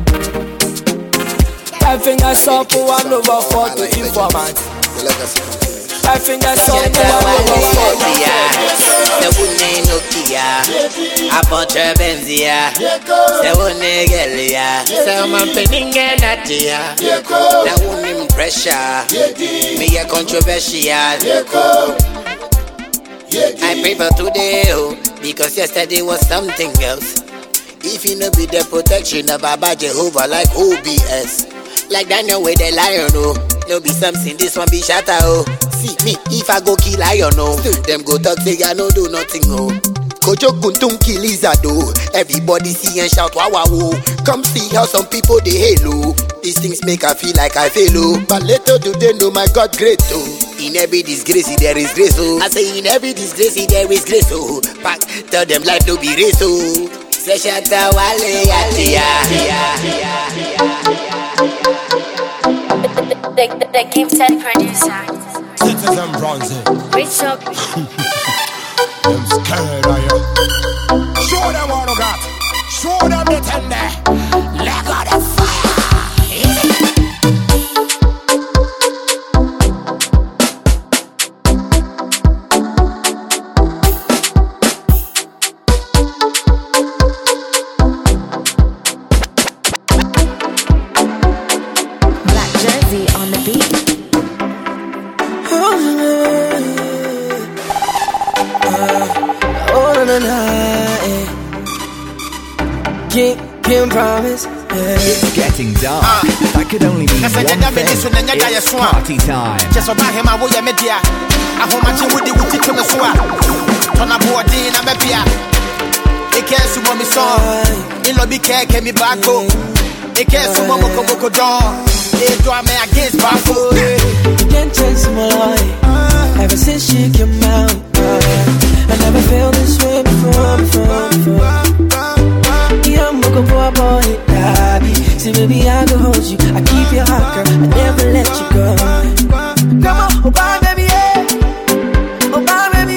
5 fingers up, 1 over 4 to informant. 5 fingers up, 1 over 4 to the woman Nokia, a bunch of Benzia, the woman Gelia, some penning at here, the woman pressure, me a controversial. I prefer today, because yesterday was something else. If you know be the protection of Baba Jehovah like OBS, like Daniel with the lion, no be something, this one be shatter, See me, if I go kill lion, them go talk, say I no do nothing, Kojo Kuntum kill Izado. Everybody see and shout wow wow. Come see how some people they halo. These things make I feel like I fail, but little do they know my God great In every disgrace there is grace I say in every disgrace there is grace Pack tell them life no be race Say shata wale The gifted producer Citizen Bronze Rich up I'm scared of you. Show them what you got. Show them the tender. Let go the fire. Black Jazz Easy on the beat. Can't promise. It's getting dark. That could only mean one thing. It's party time. Just about him, I will media. I hold my chin with the witty to the swap. Turn up board in a mepia. It can't sumo me song. In lobby care, came me back home. It can't sumo moko dawn. They draw me against Bafo. You can't change my life. Ever since she came out, I never felt this way before. Yeah, I'm looking for a boy, baby. See, baby, I can hold you. I keep your heart, girl. I never let you go. Come on, oh, bye, baby, yeah. Oh, bye, baby,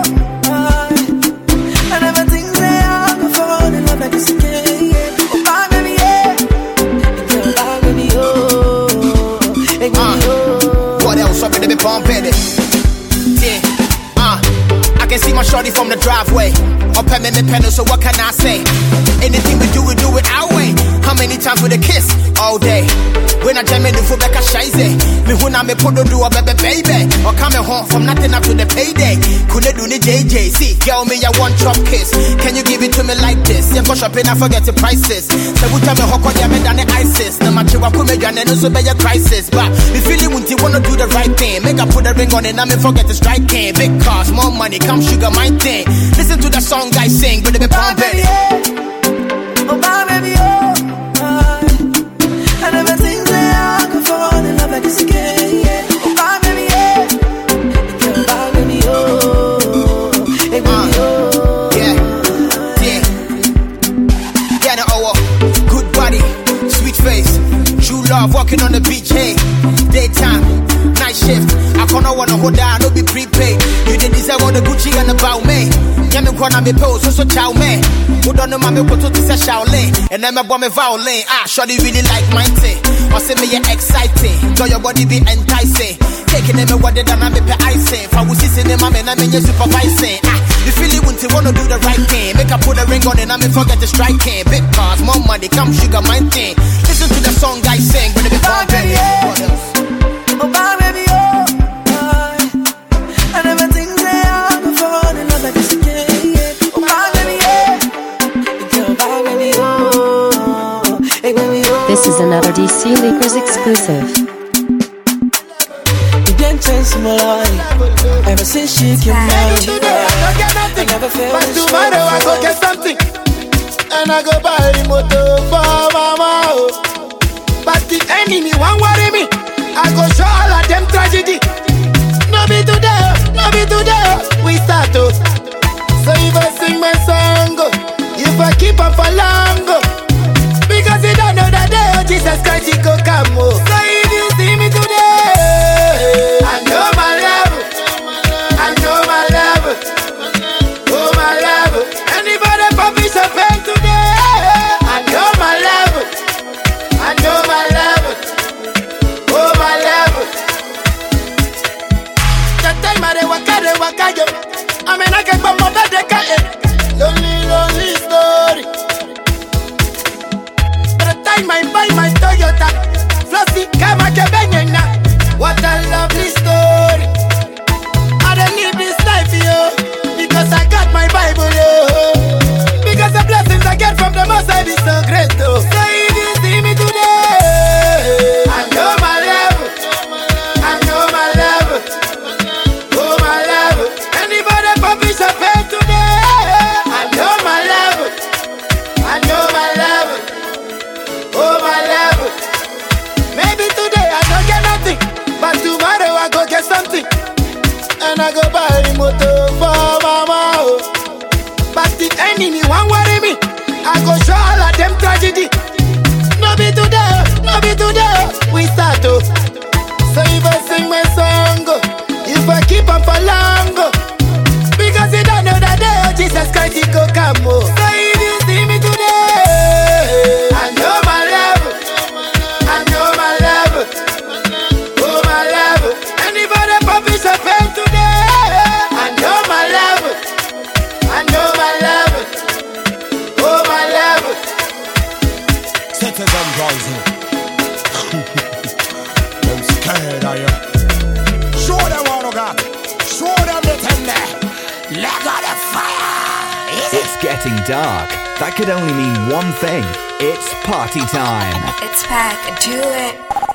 oh. I never think that I can fall in love like this again, yeah. Oh, bye, baby, yeah. Oh, bye, baby, oh. Hey, baby, oh. What else? I'm gonna be bumping it. Yeah, I can see my shorty from the driveway. Up at me pedal, so what can I say? Anything we do it our way. How many times with a kiss? All day. When I jam in the foot back, I shise it. Me when I me put do a baby. Or coming home from nothing up to the payday. Couldn't do the JJ. See, girl, me a one chop kiss. Can you give it to me like this? Yeah, go shopping, I forget the prices. So we tell me how could you me done the ISIS? No matter what put me down and also be a crisis. But me feeling when you wanna do the right thing. Make I put a ring on it, I me forget to strike in. Big cars, more money, come sugar my thing. Listen to the song I sing, but they be pumping it. Oh, bye, baby, oh. I never think that I could fall in love like this again, yeah. Oh, bye, baby, yeah. Oh, bye, baby, oh. Hey, baby, oh. Yeah. Yeah, no, good body, sweet face. True love, walking on the beach, hey. Daytime, night shift. I can't wanna hold down, no be prepaid. You didn't deserve all the Gucci and about me. Yeah, me wanna be pose, so chow me. Who don't know my me put to say Shaolin. And then my bomb me violin. Shorty really like my thing. Or say me you're exciting. Girl, your body be enticing. Taking them what they done, I be icing. For we see cinema, man, I mean you're supervising. You feel it when you wanna do the right thing. Make I put a ring on it, I me forget to strike in. Big cars, more money, come sugar my thing. Listen to the song I sing, but it be bumping it. What else? Oh, bye, baby, oh. I never think that I could fall in love like this again, yeah. Oh, bye, baby, yeah. Oh, bye, baby, oh. Hey, baby, oh. This is another DC Leakers exclusive. You didn't change my life. Ever since she came out, I never felt but this way tomorrow I go get something. And I go buy the motor for mama, oh. But the enemy won't worry me. I go show all of them tragedy. No be today, we start to. So if I sing my song, if I keep on for long, because you don't know that day, Jesus Christ, he go come. So if you see me today, I know my love, I know my love, oh my love. Anybody publish a pen today, I know my love, I know my love, oh my love. The time I waka yo, I mean I can go more than the cat. Lonely story. By the time I buy my Toyota, Flossy Kama Kebenyana. What a lovely story. I don't live this life, yo, because I got my Bible, yo. Because the blessings I get from the Most High is so great, though. So if you see me today, I know my love, I know my love, oh my love. Anybody publish a pen today, I know my love, I know my love, oh my love. Maybe today I don't get nothing, but tomorrow I go get something. And I go buy the motor for mama, oh. But the enemy won't worry me. I go show all of them tragedy. No be today, we start to. So if I sing my song, if I keep on for long, because you don't know that day, Jesus Christ, he go come. So if you see me today, I know my love, I know my love, oh my love. Anybody publish a pen today, I know my love, I know my love, oh my love. Citizen Rising. Them scared of you. Show them what you got. Show them the tender. Let go the fire. It's getting dark. That could only mean one thing. It's party time. It's pack, do it.